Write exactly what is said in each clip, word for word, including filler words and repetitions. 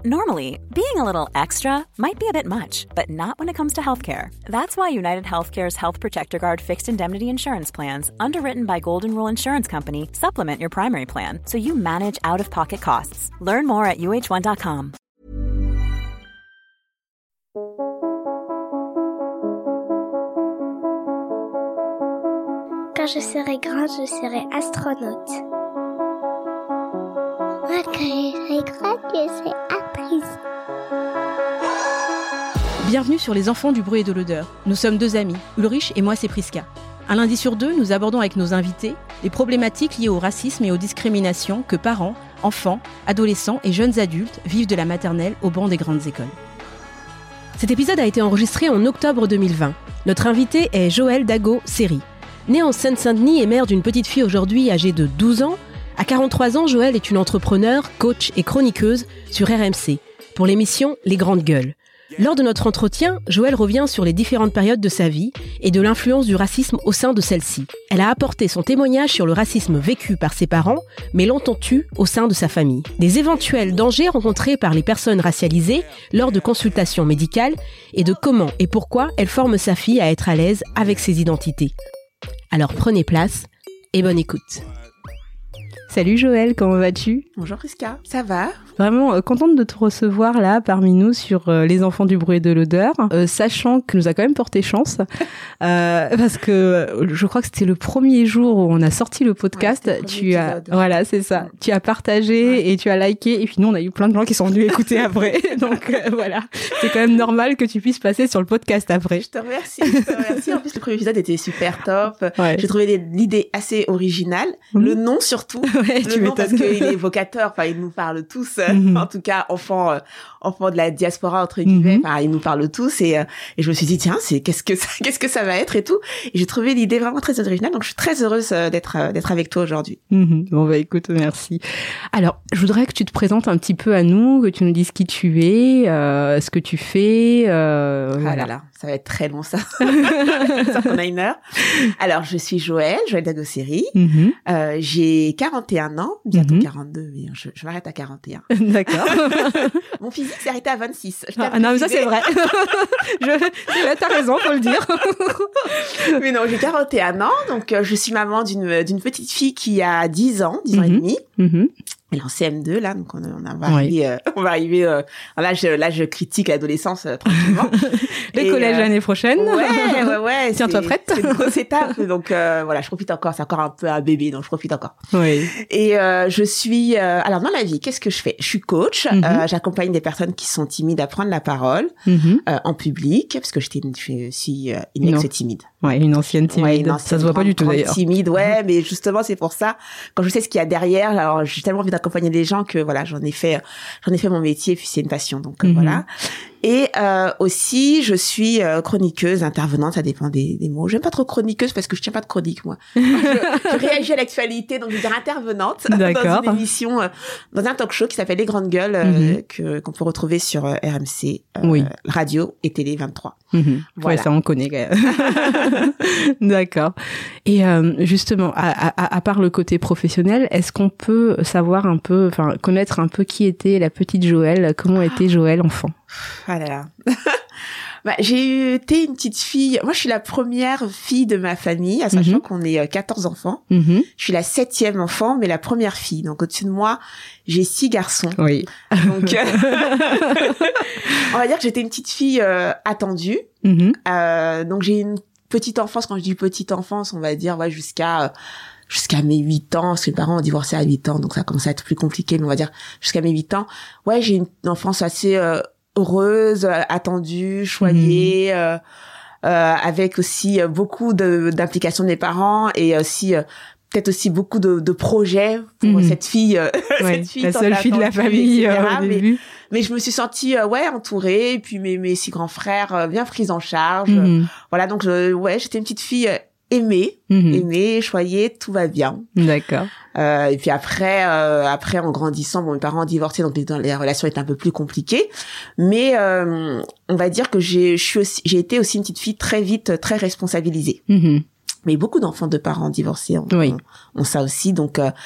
Normally, being a little extra might be a bit much, but not when it comes to healthcare. That's why United Healthcare's Health Protector Guard fixed indemnity insurance plans, underwritten by Golden Rule Insurance Company, supplement your primary plan so you manage out-of-pocket costs. Learn more at U H one dot com. Quand je serai grande, je serai astronaute. Moi, quand je serai grande, je serai actrice. Bienvenue sur Les Enfants du bruit et de l'odeur. Nous sommes deux amis, Ulrich et moi c'est Priska. Un lundi sur deux, nous abordons avec nos invités les problématiques liées au racisme et aux discriminations que parents, enfants, adolescents et jeunes adultes vivent de la maternelle au banc des grandes écoles. Cet épisode a été enregistré en octobre deux mille vingt. Notre invité est Joëlle Dago-Seri. Née en Seine-Saint-Denis et mère d'une petite fille aujourd'hui âgée de douze ans, à quarante-trois ans, Joëlle est une entrepreneure, coach et chroniqueuse sur R M C pour l'émission Les Grandes Gueules. Lors de notre entretien, Joëlle revient sur les différentes périodes de sa vie et de l'influence du racisme au sein de celle-ci. Elle a apporté son témoignage sur le racisme vécu par ses parents, mais l'entends-tu au sein de sa famille. Des éventuels dangers rencontrés par les personnes racialisées lors de consultations médicales et de comment et pourquoi elle forme sa fille à être à l'aise avec ses identités. Alors prenez place et bonne écoute. Salut Joëlle, comment vas-tu ? Bonjour Priska, ça va ? Vraiment euh, contente de te recevoir là parmi nous sur euh, Les Enfants du bruit et de l'odeur, euh, sachant que nous a quand même porté chance, euh, parce que euh, je crois que c'était le premier jour où on a sorti le podcast, ouais, tu as, épisode. voilà c'est ça, tu as partagé ouais. et tu as liké, et puis nous on a eu plein de gens qui sont venus écouter après, donc euh, voilà, c'est quand même normal que tu puisses passer sur le podcast après. Je te remercie, je te remercie, en plus le premier épisode était super top, ouais. J'ai trouvé l'idée assez originale, mmh. le nom surtout, ouais, le tu nom parce qu'il est évocateur, enfin il nous parle tous, mm-hmm. en tout cas enfants, euh, enfants de la diaspora entre guillemets, mm-hmm. enfin ils nous parlent tous et, euh, et je me suis dit tiens c'est qu'est-ce que ça, qu'est-ce que ça va être et tout, et j'ai trouvé l'idée vraiment très originale, donc je suis très heureuse euh, d'être euh, d'être avec toi aujourd'hui. Mm-hmm. Bon bah écoute, merci. Alors je voudrais que tu te présentes un petit peu à nous, que tu nous dises qui tu es, euh, ce que tu fais. Euh, ah voilà. là là, ça va être très long ça. Ça qu'on a une heure. Alors je suis Joëlle, Joëlle Dago-Seri. Mm-hmm. Euh, j'ai quarante et un ans, bientôt mm-hmm. quarante-deux, mais je, je m'arrête à quarante et un. D'accord. Mon physique s'est arrêté à vingt-six. Je ah non, mais ça c'est vrai. je, c'est vrai, t'as raison, faut le dire. Mais non, j'ai quarante et un ans, donc euh, je suis maman d'une d'une petite fille qui a dix ans, dix mm-hmm. ans et demi. Mm-hmm. Elle est en C M deux là, donc on, on va arriver, oui. euh, on va arriver. Euh, là, je, là, je critique l'adolescence euh, tranquillement. Le et, collège euh, l'année prochaine. Ouais, ouais, ouais. Tiens-toi prête. C'est une grosse étape, donc euh, voilà, je profite encore. C'est encore un peu un bébé, donc je profite encore. Oui. Et euh, je suis. Euh, alors dans la vie, qu'est-ce que je fais ? Je suis coach. Mm-hmm. Euh, j'accompagne des personnes qui sont timides à prendre la parole mm-hmm. euh, en public, parce que j'étais une, je suis aussi euh, une ex timide. Ouais, une ancienne timide. Ouais, une ancienne, ça se voit pas du tout d'ailleurs. Timide, ouais, mais justement c'est pour ça. Quand je sais ce qu'il y a derrière, alors j'ai tellement envie d'accompagner les gens que voilà, j'en ai fait, j'en ai fait mon métier, puis c'est une passion, donc mm-hmm. voilà. Et euh, aussi, je suis euh, chroniqueuse, intervenante, ça dépend des, des mots. J'aime pas trop chroniqueuse parce que je tiens pas de chronique, moi. je, je réagis à l'actualité, donc je veux dire intervenante D'accord. dans une émission, euh, dans un talk show qui s'appelle Les Grandes Gueules, euh, mm-hmm. que qu'on peut retrouver sur euh, R M C, euh, oui. radio et Télé vingt-trois. Mm-hmm. Voilà. Ouais, ça on connaît quand même. D'accord. Et euh, justement, à, à, à part le côté professionnel, est-ce qu'on peut savoir un peu, enfin connaître un peu qui était la petite Joëlle, comment était Joëlle enfant? Ah là là. Bah, j'ai été une petite fille. Moi, je suis la première fille de ma famille, à sachant mm-hmm. qu'on est quatorze enfants. Mm-hmm. Je suis la septième enfant, mais la première fille. Donc, au-dessus de moi, j'ai six garçons. Oui. Donc, euh... on va dire que j'étais une petite fille euh, attendue. Mm-hmm. Euh, donc, j'ai une petite enfance. Quand je dis petite enfance, on va dire ouais, jusqu'à... Euh, jusqu'à mes huit ans, parce que mes parents ont divorcé à huit ans, donc ça a commencé à être plus compliqué, mais on va dire jusqu'à mes huit ans. Ouais, j'ai une enfance assez euh, heureuse, attendue, choyée, mmh. euh, euh, avec aussi euh, beaucoup de, d'implication de mes parents et aussi euh, peut-être aussi beaucoup de, de projets pour mmh. cette fille, euh, ouais, cette fille la seule fille de la famille euh, au mais, début. Mais je me suis sentie euh, ouais entourée, et puis mes mes six grands frères euh, bien pris en charge. Mmh. Euh, voilà, donc je, ouais, j'étais une petite fille euh, aimée, mmh. aimée, choyée, tout va bien. D'accord. Euh, et puis après, euh, après en grandissant, bon, mes parents ont divorcé, donc les, les relations étaient un peu plus compliquées. Mais euh, on va dire que j'ai, je suis aussi, j'ai été aussi une petite fille très vite, très responsabilisée. Mmh. Mais beaucoup d'enfants de parents divorcés ont, oui. ont, ont ça aussi, donc. Euh,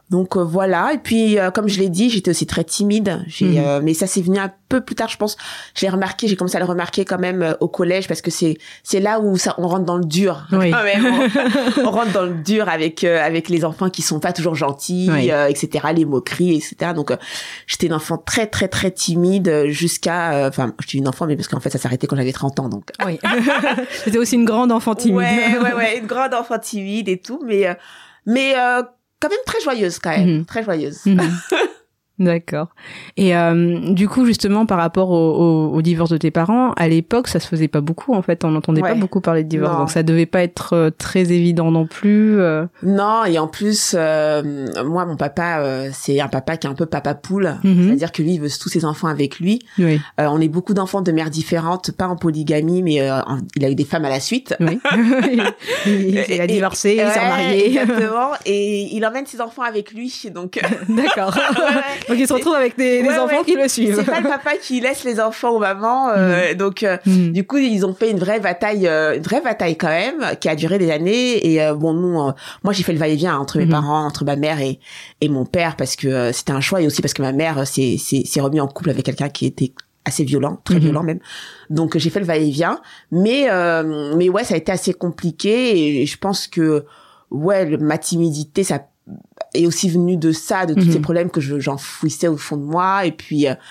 Donc euh, voilà, et puis euh, comme je l'ai dit, j'étais aussi très timide, j'ai, mmh. euh, mais ça s'est venu un peu plus tard, je pense. Je l'ai remarqué, j'ai commencé à le remarquer quand même euh, au collège, parce que c'est c'est là où ça on rentre dans le dur. Oui. Quand même, on, on rentre dans le dur avec euh, avec les enfants qui sont pas toujours gentils, oui. euh, et cetera. Les moqueries, et cetera. Donc euh, j'étais une enfant très très très timide jusqu'à, enfin, euh, j'étais une enfant, mais parce qu'en fait ça s'arrêtait quand j'avais trente ans, donc. Oui. C'était aussi une grande enfant timide. Ouais ouais ouais, une grande enfant timide et tout, mais euh, mais euh, quand même très joyeuse quand même, mmh. très joyeuse. Mmh. D'accord. Et euh, du coup, justement, par rapport au, au, au divorce de tes parents, à l'époque, ça se faisait pas beaucoup, en fait. On n'entendait ouais. pas beaucoup parler de divorce. Non. Donc, ça devait pas être euh, très évident non plus. Euh... Non, et en plus, euh, moi, mon papa, euh, c'est un papa qui est un peu papa poule. Mm-hmm. C'est-à-dire que lui, il veut tous ses enfants avec lui. Oui. Euh, on est beaucoup d'enfants de mères différentes, pas en polygamie, mais euh, en, il a eu des femmes à la suite. Oui. il, il a divorcé, et, il s'est remarié. Exactement. Et il emmène ses enfants avec lui, donc. D'accord. Ouais. Donc il se retrouve avec des, des ouais, enfants ouais. qui le suivent. C'est pas le papa qui laisse les enfants aux mamans. Euh, mmh. Donc euh, mmh. du coup ils ont fait une vraie bataille, euh, une vraie bataille quand même, qui a duré des années. Et euh, bon nous, euh, moi j'ai fait le va-et-vient entre mes mmh. parents, entre ma mère et et mon père, parce que euh, c'était un choix, et aussi parce que ma mère s'est s'est, s'est remis en couple avec quelqu'un qui était assez violent, très mmh. violent même. Donc j'ai fait le va-et-vient, mais euh, mais ouais ça a été assez compliqué, et je pense que ouais le, ma timidité ça est aussi venu de ça, de tous mmh. ces problèmes que je, j'enfouissais au fond de moi. Et puis, euh,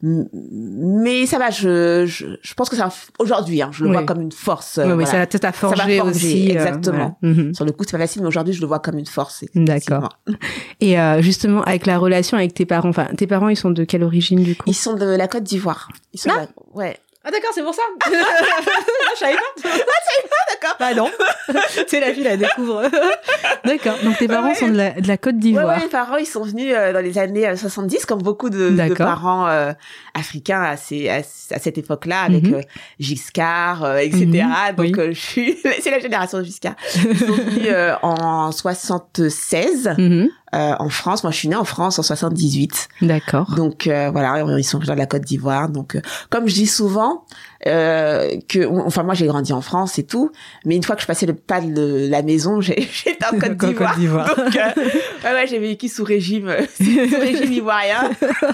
mais ça va, je, je, je pense que ça, aujourd'hui, hein, je le oui. vois comme une force. Oui, euh, oui, voilà. ça t'a peut-être forgé, ça forgé aussi. Exactement. Euh, ouais. mmh. Sur le coup, c'est pas facile, mais aujourd'hui, je le vois comme une force. D'accord. Et euh, justement, avec la relation avec tes parents, enfin, tes parents, ils sont de quelle origine, du coup? Ils sont de la Côte d'Ivoire. Ils sont ah de la... Ouais. Ah d'accord, c'est pour ça. Je savais pas. Ah, tu savais pas, d'accord. Bah non. C'est la fille, la découvre. D'accord. Donc tes parents ouais. sont de la, de la Côte d'Ivoire. Ouais, ouais, mes parents, ils sont venus euh, dans les années euh, soixante-dix, comme beaucoup de, de parents euh, africains à, ces, à, à cette époque-là, avec mm-hmm. euh, Giscard, euh, et cetera. Mm-hmm. Donc oui. euh, je suis, c'est la génération de Giscard. Ils sont venus euh, en soixante-seize. Mm-hmm. Euh, en France, moi je suis née en France en soixante-dix-huit. D'accord. Donc euh, voilà, ils sont dans la Côte d'Ivoire. Donc euh, comme je dis souvent, euh, que enfin moi j'ai grandi en France et tout, mais une fois que je passais le pas de la maison, j'ai, j'étais en Côte d'Ivoire. Côte d'Ivoire. Donc euh, ouais, ouais, j'ai vécu sous régime, sous régime ivoirien.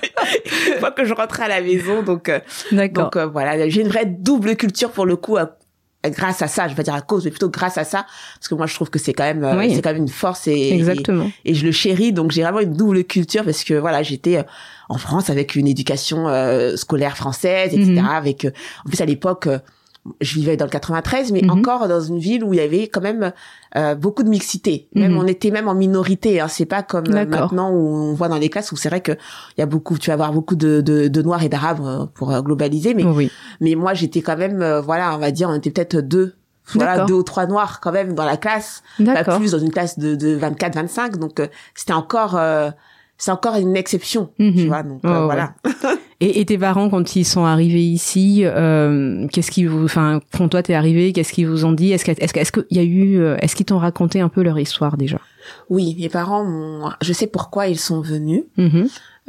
Une fois que je rentrais à la maison, donc euh, D'accord. donc euh, voilà, j'ai une vraie double culture pour le coup. Euh, grâce à ça, je vais pas dire à cause, mais plutôt grâce à ça, parce que moi je trouve que c'est quand même oui. c'est quand même une force, et exactement et, et je le chéris, donc j'ai vraiment une double culture, parce que voilà, j'étais euh, en France avec une éducation euh, scolaire française, et cetera. Mm-hmm. Avec euh, en plus à l'époque euh, je vivais dans le quatre-vingt-treize, mais mm-hmm. encore dans une ville où il y avait quand même euh, beaucoup de mixité. Même mm-hmm. on était même en minorité. Hein. C'est pas comme euh, maintenant où on voit dans les classes où c'est vrai que il y a beaucoup, tu vas avoir beaucoup de de, de noirs et d'arabes euh, pour euh, globaliser. Mais oui. mais moi j'étais quand même, euh, voilà, on va dire, on était peut-être deux. Voilà, D'accord. deux ou trois noirs quand même dans la classe. D'accord. Pas plus dans une classe de de vingt-quatre, vingt-cinq. Donc euh, c'était encore euh, c'est encore une exception, mm-hmm. tu vois. Donc oh, euh, voilà. Ouais. Et, et tes parents, quand ils sont arrivés ici, euh, qu'est-ce qu'ils vous, enfin, quand toi t'es arrivé, qu'est-ce qu'ils vous ont dit? Est-ce que, est-ce que, est-ce qu'il y a eu, est-ce qu'ils t'ont raconté un peu leur histoire déjà? Oui, mes parents m'ont, je sais pourquoi ils sont venus. Mm-hmm.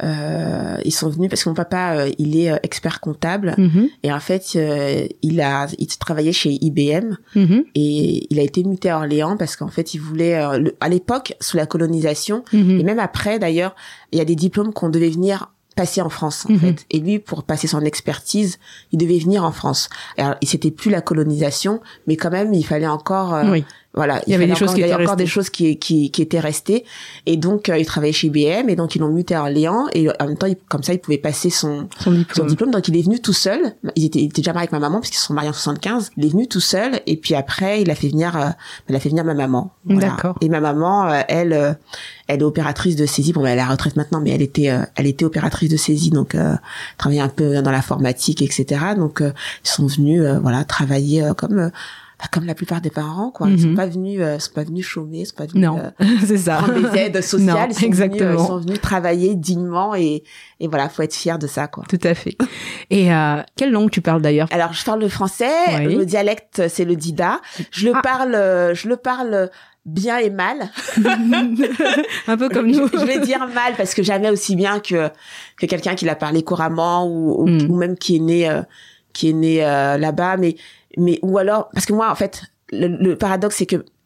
Euh, ils sont venus parce que mon papa, euh, il est euh, expert comptable, mm-hmm. et en fait, euh, il a, il travaillait chez I B M, mm-hmm. et il a été muté à Orléans parce qu'en fait, il voulait, euh, le, à l'époque, sous la colonisation, mm-hmm. et même après d'ailleurs, il y a des diplômes qu'on devait venir passer en France en mm-hmm. fait, et lui pour passer son expertise il devait venir en France. Alors c'était plus la colonisation, mais quand même il fallait encore euh, oui. voilà il, il y avait des choses qui étaient encore des choses qui qui qui étaient restées, et donc euh, il travaillait chez I B M, et donc ils l'ont muté à Orléans, et en même temps il, comme ça il pouvait passer son son diplôme. son diplôme donc il est venu tout seul. Il était il était déjà marié avec ma maman parce qu'ils se sont mariés en soixante-quinze. Il est venu tout seul, et puis après il a fait venir euh, il a fait venir ma maman. Voilà. D'accord. Et ma maman euh, elle euh, elle est opératrice de saisie. Bon, elle est à la retraite maintenant, mais elle était, euh, elle était opératrice de saisie, donc euh, travaillait un peu dans l'informatique, et cetera. Donc euh, ils sont venus, euh, voilà, travailler euh, comme, euh, bah, comme la plupart des parents, quoi. Ils mm-hmm. sont pas venus, euh, sont pas venus chômer, ils sont pas venus non, euh, c'est ça. prendre des aides sociales. Non, ils sont exactement. venus, euh, ils sont venus travailler dignement, et et voilà, faut être fier de ça, quoi. Tout à fait. Et euh, quelle langue tu parles d'ailleurs? Alors je parle le français. Oui. Le dialecte c'est le Dida. Je le ah. parle, euh, je le parle. bien et mal. Un peu comme nous. Je, je vais dire mal parce que jamais aussi bien que que quelqu'un qui l'a parlé couramment, ou ou, mm. ou même qui est né euh, qui est né euh, là-bas, mais mais ou alors parce que moi en fait le, le paradoxe c'est que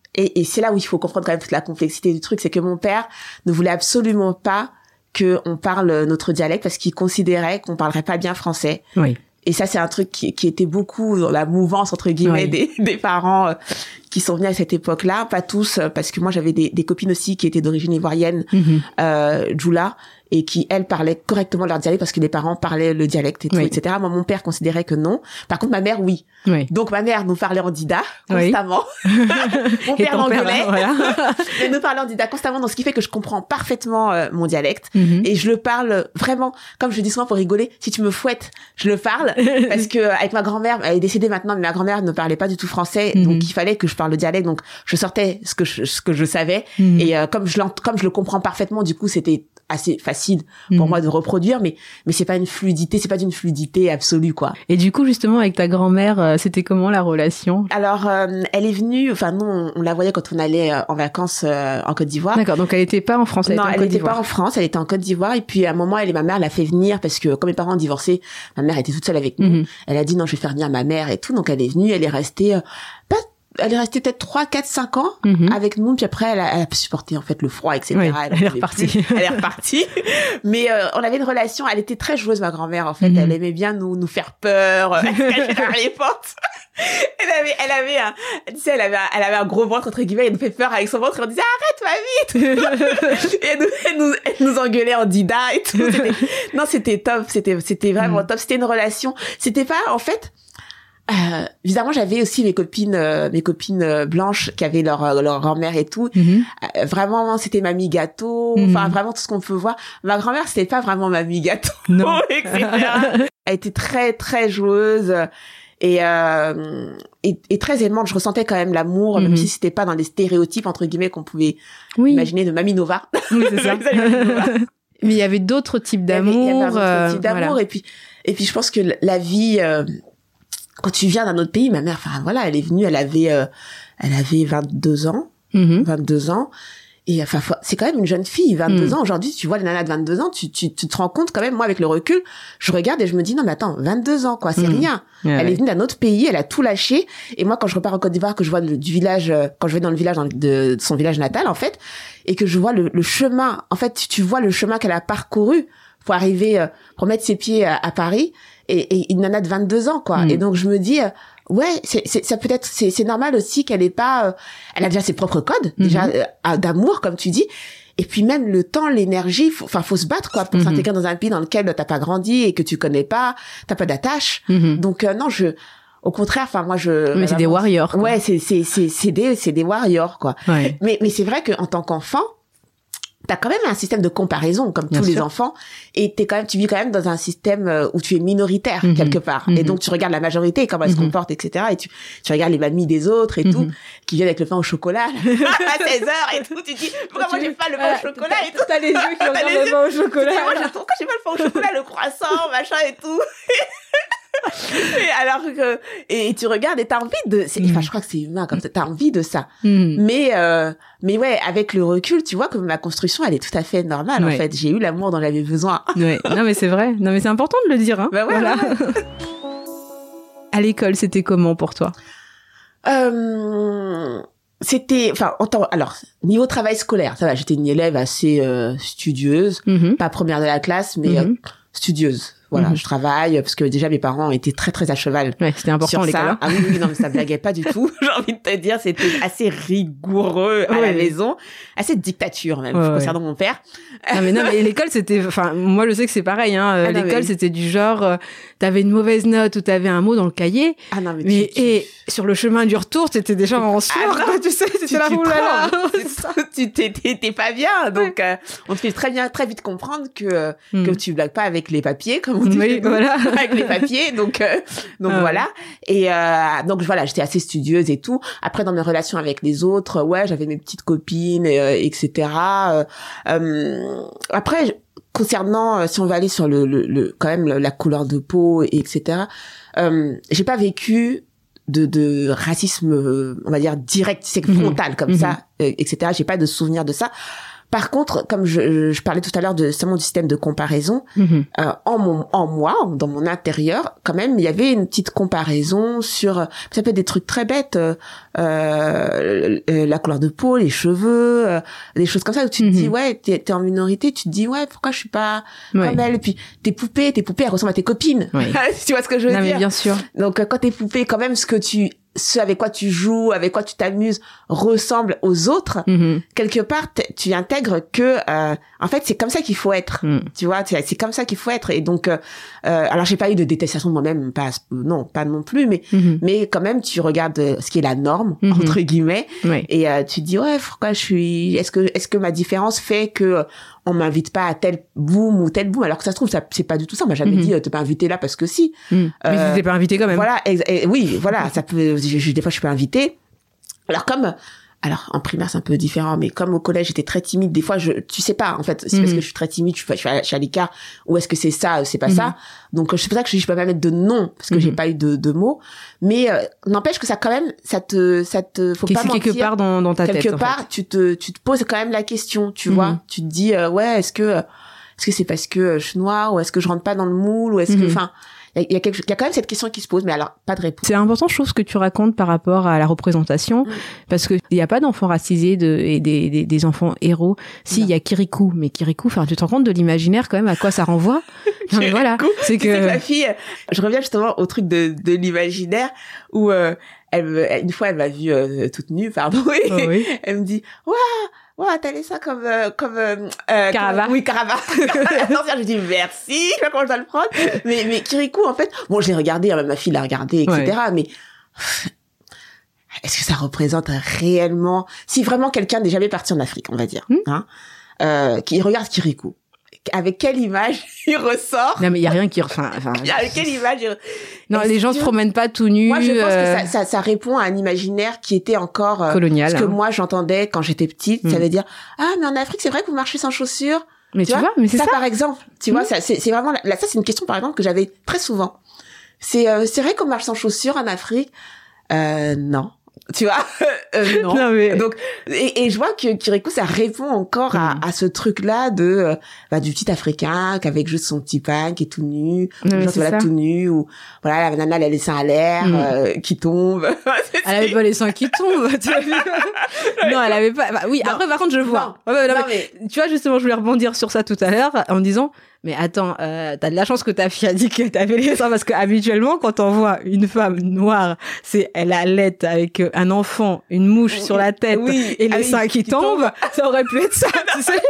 et, et c'est là où il faut comprendre quand même toute la complexité du truc, c'est que mon père ne voulait absolument pas que on parle notre dialecte parce qu'il considérait qu'on parlerait pas bien français. Oui. Et ça, c'est un truc qui, qui était beaucoup dans la mouvance, entre guillemets, oui. des, des parents euh, qui sont venus à cette époque-là. Pas tous, euh, parce que moi, j'avais des, des copines aussi qui étaient d'origine ivoirienne, mm-hmm. euh, Djoula, et qui, elles, parlaient correctement leur dialecte parce que les parents parlaient le dialecte et tout, oui. et cetera. Moi, mon père considérait que non. Par contre, ma mère, oui. oui. Donc, ma mère nous parlait en dida constamment. Oui. Mon père l'anglais. Voilà. Elle nous parlait en dida constamment, donc ce qui fait que je comprends parfaitement euh, mon dialecte. Mm-hmm. Et je le parle vraiment, comme je dis souvent pour rigoler, si tu me fouettes, je le parle. Parce que avec ma grand-mère, elle est décédée maintenant, mais ma grand-mère ne parlait pas du tout français. Mm-hmm. Donc, il fallait que je parle le dialecte. Donc, je sortais ce que je, ce que je savais. Mm-hmm. Et euh, comme je comme je le comprends parfaitement, du coup, c'était assez facile pour mmh. moi de reproduire, mais mais c'est pas une fluidité, c'est pas d'une fluidité absolue, quoi. Et du coup, justement, avec ta grand-mère, euh, c'était comment la relation? Alors, euh, elle est venue, enfin nous, on, on la voyait quand on allait euh, en vacances euh, en Côte d'Ivoire. D'accord, donc elle était pas en France, elle non, était en elle Côte était d'Ivoire. pas en France, elle était en Côte d'Ivoire, et puis à un moment, elle et ma mère l'a fait venir parce que comme mes parents ont divorcé, ma mère était toute seule avec nous. Mmh. Elle a dit non, je vais faire venir ma mère et tout, donc elle est venue, elle est restée euh, pas elle est restée peut-être trois, quatre, cinq ans mm-hmm. avec nous, puis après, elle a, elle a supporté, en fait, le froid, et cetera. Oui, elle, elle est repartie. Elle est repartie. Mais, euh, on avait une relation, elle était très joueuse, ma grand-mère, en fait. Mm-hmm. Elle aimait bien nous, nous faire peur, elle se cachait derrière les portes. Elle avait, elle avait un, tu sais, elle avait un, elle avait un gros ventre, entre guillemets, elle nous fait peur avec son ventre, et on disait, arrête, va vite! Et elle nous, elle nous, elle nous engueulait en dida et tout. C'était, non, c'était top, c'était, c'était vraiment mm-hmm. top. C'était une relation. C'était pas, en fait, Euh, évidemment, j'avais aussi mes copines, euh, mes copines euh, blanches qui avaient leur euh, leur grand-mère et tout. Mm-hmm. Euh, vraiment, c'était mamie gâteau. Mm-hmm. Enfin, vraiment tout ce qu'on peut voir. Ma grand-mère, c'était pas vraiment mamie gâteau, non. et cetera. Elle était très très joueuse et euh, et, et très aimante. Je ressentais quand même l'amour, mm-hmm. même si c'était pas dans les stéréotypes entre guillemets qu'on pouvait oui. imaginer de Mamie Nova. Oui, c'est ça. Mais il y avait d'autres types d'amour. Il y avait, il y avait d'autres euh, types d'amour voilà. et puis et puis je pense que la vie. Euh, Quand tu viens d'un autre pays, ma mère, enfin voilà, elle est venue, elle avait, euh, elle avait vingt-deux ans, mm-hmm. vingt-deux ans, et enfin c'est quand même une jeune fille, vingt-deux mm. ans. Aujourd'hui, tu vois les nanas de vingt-deux ans, tu, tu, tu te rends compte quand même. Moi, avec le recul, je regarde et je me dis non mais attends, vingt-deux ans quoi, c'est mm. rien. Ouais, elle ouais. est venue d'un autre pays, elle a tout lâché. Et moi, quand je repars en Côte d'Ivoire, que je vois le, du village, euh, quand je vais dans le village dans le, de, de son village natal en fait, et que je vois le, le chemin, en fait, tu vois le chemin qu'elle a parcouru pour arriver, euh, pour mettre ses pieds à, à Paris. Et, et une nana de vingt-deux ans, quoi. Mm. Et donc, je me dis, euh, ouais, c'est, c'est, ça peut être, c'est, c'est normal aussi qu'elle ait pas, euh, elle a déjà ses propres codes, mm-hmm. déjà, euh, d'amour, comme tu dis. Et puis, même le temps, l'énergie, enfin, faut, faut se battre, quoi, pour mm-hmm. s'intégrer dans un pays dans lequel t'as pas grandi et que tu connais pas, t'as pas d'attache. Mm-hmm. Donc, euh, non, je, au contraire, enfin, moi, je... Mais c'est des warriors, quoi. Ouais, c'est, c'est, c'est, c'est des, c'est des warriors, quoi. Ouais. Mais, mais c'est vrai qu'en tant qu'enfant, t'as quand même un système de comparaison comme Bien tous sûr. Les enfants et t'es quand même tu vis quand même dans un système où tu es minoritaire mm-hmm. quelque part mm-hmm. et donc tu regardes la majorité comment elle mm-hmm. se comporte etc et tu tu regardes les mamies des autres et mm-hmm. tout qui viennent avec le pain au chocolat à seize heures et tout tu dis pourquoi moi j'ai pas le pain au chocolat et tout t'as les yeux qui regardent le pain au chocolat moi j'ai pourquoi j'ai pas le pain au chocolat le croissant machin et tout et alors que et, et tu regardes et t'as envie de c'est, mm. enfin je crois que c'est humain comme ça t'as envie de ça mm. mais euh, mais ouais avec le recul tu vois que ma construction elle est tout à fait normale ouais. en fait j'ai eu l'amour dont j'avais besoin ouais. non mais c'est vrai non mais c'est important de le dire hein bah ouais, voilà. ouais. À l'école c'était comment pour toi? euh, c'était enfin en temps alors niveau travail scolaire ça va j'étais une élève assez euh, studieuse mm-hmm. pas première de la classe mais mm-hmm. euh, studieuse. Voilà, mmh. je travaille parce que déjà mes parents étaient très très à cheval. Ouais, c'était important sur l'école. Ça. Ah oui, oui, non mais ça blaguait pas du tout. J'ai envie de te dire, c'était assez rigoureux à ouais. la maison, assez dictature même ouais, concernant ouais. mon père. Non mais non mais l'école c'était, enfin moi je sais que c'est pareil hein. Ah, l'école mais... c'était du genre, euh, t'avais une mauvaise note ou t'avais un mot dans le cahier. Ah non mais, mais tu, et tu... sur le chemin du retour t'étais déjà en sueur, ah, quoi, tu sais, t'étais là où là là. Tu t'étais pas bien, donc ouais. euh, on te fait très bien très vite comprendre que mm. que tu blagues pas avec les papiers comme on dit. Oui, voilà. Avec les papiers, donc euh, donc ah. voilà. Et euh, donc voilà, j'étais assez studieuse et tout. Après dans mes relations avec les autres, ouais, j'avais mes petites copines, euh, et cetera. Euh, euh, après concernant, euh, si on va aller sur le, le, le quand même la couleur de peau, et cetera. Euh, j'ai pas vécu de, de racisme, euh, on va dire direct, c'est frontal mmh. comme mmh. ça, euh, et cetera. J'ai pas de souvenir de ça. Par contre, comme je, je parlais tout à l'heure de seulement du système de comparaison, mmh. euh, en mon, en moi, dans mon intérieur, quand même, il y avait une petite comparaison sur, ça peut être des trucs très bêtes, euh, euh, la couleur de peau, les cheveux, euh, des choses comme ça où tu mmh. te dis, ouais, t'es, t'es en minorité, tu te dis, ouais, pourquoi je suis pas ouais. comme elle? Et puis, tes poupées, tes poupées, elles ressemblent à tes copines. Oui. Tu vois ce que je veux non, dire? Mais bien sûr. Donc, quand tes poupées, quand même, ce que tu, ce avec quoi tu joues, avec quoi tu t'amuses, ressemble aux autres, mm-hmm. quelque part, tu intègres que, euh, en fait, c'est comme ça qu'il faut être. Mm. Tu vois, c'est, c'est comme ça qu'il faut être. Et donc, euh, euh, alors, j'ai pas eu de détestation de moi-même, pas, non, pas non plus, mais, mm-hmm. mais quand même, tu regardes ce qui est la norme, mm-hmm. entre guillemets, oui. et euh, tu te dis, ouais, pourquoi je suis, est-ce que, est-ce que ma différence fait que euh, on m'invite pas à tel boom ou tel boom, alors que ça se trouve, ça, c'est pas du tout ça. On m'a jamais mm-hmm. dit, euh, t'es pas invité là parce que si. Mm. Euh, mais t'es pas invité quand même. Voilà, et, et, oui, voilà, ça peut, je, je, des fois, je suis pas invitée. Alors, comme, alors, en primaire, c'est un peu différent, mais comme au collège, j'étais très timide, des fois, je, tu sais pas, en fait, c'est mm-hmm. parce que je suis très timide, je suis, je suis, à, je suis à l'écart, ou est-ce que c'est ça, c'est pas mm-hmm. ça. Donc, c'est pour ça que je dis, je peux pas mettre de nom, parce que mm-hmm. j'ai pas eu de, de mots. Mais, euh, n'empêche que ça, quand même, ça te, ça te, faut Qu'est-ce pas mentir. Quelque part dans, dans ta quelque tête. Quelque part, en fait. tu te, tu te poses quand même la question, tu mm-hmm. vois. Tu te dis, euh, ouais, est-ce que, est-ce que c'est parce que je suis noire, ou est-ce que je rentre pas dans le moule, ou est-ce mm-hmm. que, enfin, il y a quelque, il y a quand même cette question qui se pose, mais alors, pas de réponse. C'est important, je trouve, ce que tu racontes par rapport à la représentation, mmh. parce que il y a pas d'enfants racisés de, et des, des, des enfants héros. Si, il y a Kirikou, mais Kirikou, enfin, tu te rends compte de l'imaginaire, quand même, à quoi ça renvoie? Non, mais voilà. C'est que... Tu sais que ma fille, je reviens justement au truc de, de l'imaginaire, où, euh, elle, une fois, elle m'a vue, euh, toute nue, pardon, et oh, oui. elle me dit, waouh! Ouais, t'as laissé ça comme, euh, comme, euh, Carava. Comme, oui, Carava. Attention, je dis merci, je sais pas comment je dois le prendre. Mais, mais Kirikou, en fait, bon, je l'ai regardé, hein, ma fille l'a regardé, et cetera. Ouais. Mais, est-ce que ça représente réellement, si vraiment quelqu'un n'est jamais parti en Afrique, on va dire, mmh. hein, euh, qui regarde Kirikou, avec quelle image il ressort? Non, mais il y a rien qui, enfin, enfin. Avec quelle image il... Non, Est-ce les gens que... se promènent pas tout nus. Moi, je pense euh... que ça, ça, ça répond à un imaginaire qui était encore euh, colonial. Ce que hein. moi j'entendais quand j'étais petite, mm. ça veut dire ah mais en Afrique c'est vrai que vous marchez sans chaussures. Mais tu, tu vois, vois, mais c'est ça, ça par exemple. Tu mm. vois, ça c'est, c'est vraiment là ça c'est une question par exemple que j'avais très souvent. C'est euh, c'est vrai qu'on marche sans chaussures en Afrique. Euh, non. Tu vois, euh, non. non mais... Donc et, et je vois que Kirikou ça répond encore à, mmh. à ce truc là de euh, bah, du petit Africain qu'avec juste son petit pain qui est tout nu, ou genre voilà tout nu ou voilà la nana elle a les seins à l'air mmh. euh, qui tombe. Elle avait pas les seins qui tombent. Tu as vu non, elle avait pas. Bah, oui, non. Après par contre je vois. Non. Ouais, non, non, mais, mais... Tu vois justement je voulais rebondir sur ça tout à l'heure en me disant. Mais attends, euh, t'as de la chance que ta fille a dit que t'avais les seins parce que habituellement, quand on voit une femme noire, c'est elle allait avec un enfant, une mouche oui, sur la tête oui, et les ah seins oui, qui, qui tombent, tombe. Ça aurait pu être ça, tu sais.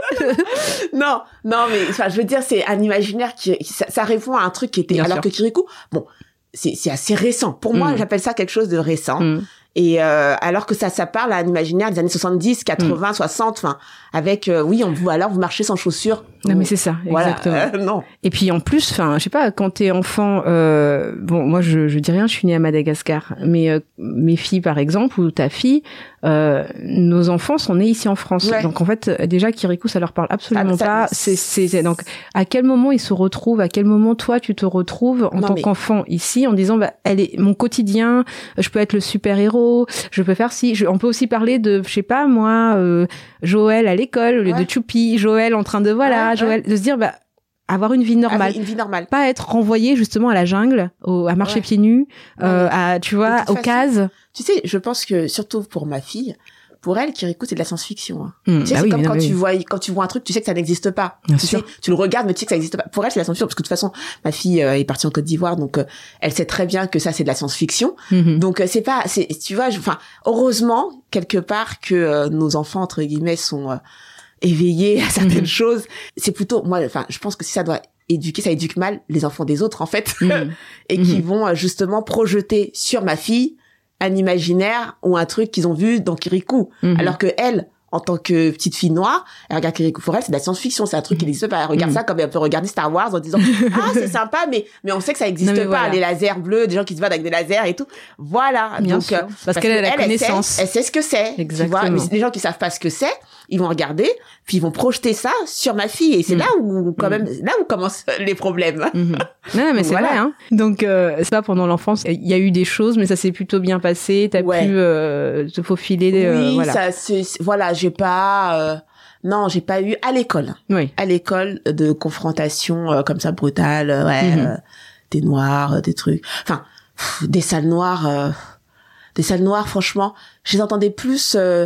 Non, non, mais enfin, je veux dire, c'est un imaginaire qui, ça, ça répond à un truc qui était, Bien alors sûr. Que Kirikou, bon, c'est, c'est assez récent. Pour mm. moi, j'appelle ça quelque chose de récent. Mm. Et euh, alors que ça, ça parle à un imaginaire des années soixante-dix, quatre-vingts, mmh. soixante, enfin, avec, euh, oui, on vous, alors vous marchez sans chaussures. Non, mais c'est ça, voilà. Exactement. Euh, non. Et puis en plus, enfin, je sais pas, quand t'es enfant, euh, bon, moi je, je dis rien, je suis née à Madagascar, mais euh, mes filles par exemple ou ta fille, euh, nos enfants sont nés ici en France, ouais. donc en fait déjà Kirikou ça leur parle absolument ah, ça, pas. C'est, c'est, c'est donc à quel moment ils se retrouvent, à quel moment toi tu te retrouves en non, tant mais... qu'enfant ici en disant bah elle est mon quotidien, je peux être le super héros, je peux faire si, je, on peut aussi parler de, je sais pas moi, euh, Joël à l'école au lieu ouais. de Choupi, Joël en train de voilà. Ouais. Joël, de se dire bah avoir une vie normale, une vie normale, pas être renvoyé justement à la jungle, au, à marcher ouais. pieds nus, euh, ouais. à tu vois aux cases. Tu sais, je pense que surtout pour ma fille, pour elle, Kirikou c'est de la science-fiction. Hein. Mmh, tu sais, bah c'est oui, comme quand oui. tu vois quand tu vois un truc, tu sais que ça n'existe pas. Bien tu sûr. sais, tu le regardes, mais tu sais que ça n'existe pas. Pour elle, c'est de la science-fiction parce que de toute façon, ma fille euh, est partie en Côte d'Ivoire, donc euh, elle sait très bien que ça c'est de la science-fiction. Mmh. Donc euh, c'est pas, c'est tu vois, enfin heureusement quelque part que euh, nos enfants entre guillemets sont euh, éveillés à certaines mmh. choses. C'est plutôt moi, enfin je pense que si ça doit éduquer, ça éduque mal les enfants des autres en fait, mmh. et mmh. qui vont justement projeter sur ma fille un imaginaire ou un truc qu'ils ont vu dans Kirikou, mmh. alors que elle, en tant que petite fille noire, elle regarde Kirikou. Pour elle, c'est de la science-fiction, c'est un truc mmh. qui n'existe pas. Elle regarde mmh. ça comme elle peut regarder Star Wars en disant ah c'est sympa, mais mais on sait que ça n'existe pas, voilà. Les lasers bleus, des gens qui se battent avec des lasers et tout. Voilà. Bien donc sûr. Euh, parce, parce qu'elle a la elle, connaissance. Elle sait, elle sait ce que c'est. Exactement. Tu vois, mais les gens qui savent pas ce que c'est, ils vont regarder, puis ils vont projeter ça sur ma fille, et c'est mmh. là où quand même là où commencent les problèmes. Mmh. Non, mais c'est voilà. vrai. Hein. Donc euh, ça, pendant l'enfance, il y a eu des choses, mais ça s'est plutôt bien passé. T'as ouais. pu euh, te faufiler. Oui, euh, voilà. ça, c'est, voilà, j'ai pas. Euh, Non, j'ai pas eu à l'école. Oui. À l'école de confrontation euh, comme ça brutale, euh, ouais, mm-hmm. euh, des noirs, euh, des trucs. Enfin, pff, des salles noires, euh, des salles noires. Franchement, je les entendais plus. Euh,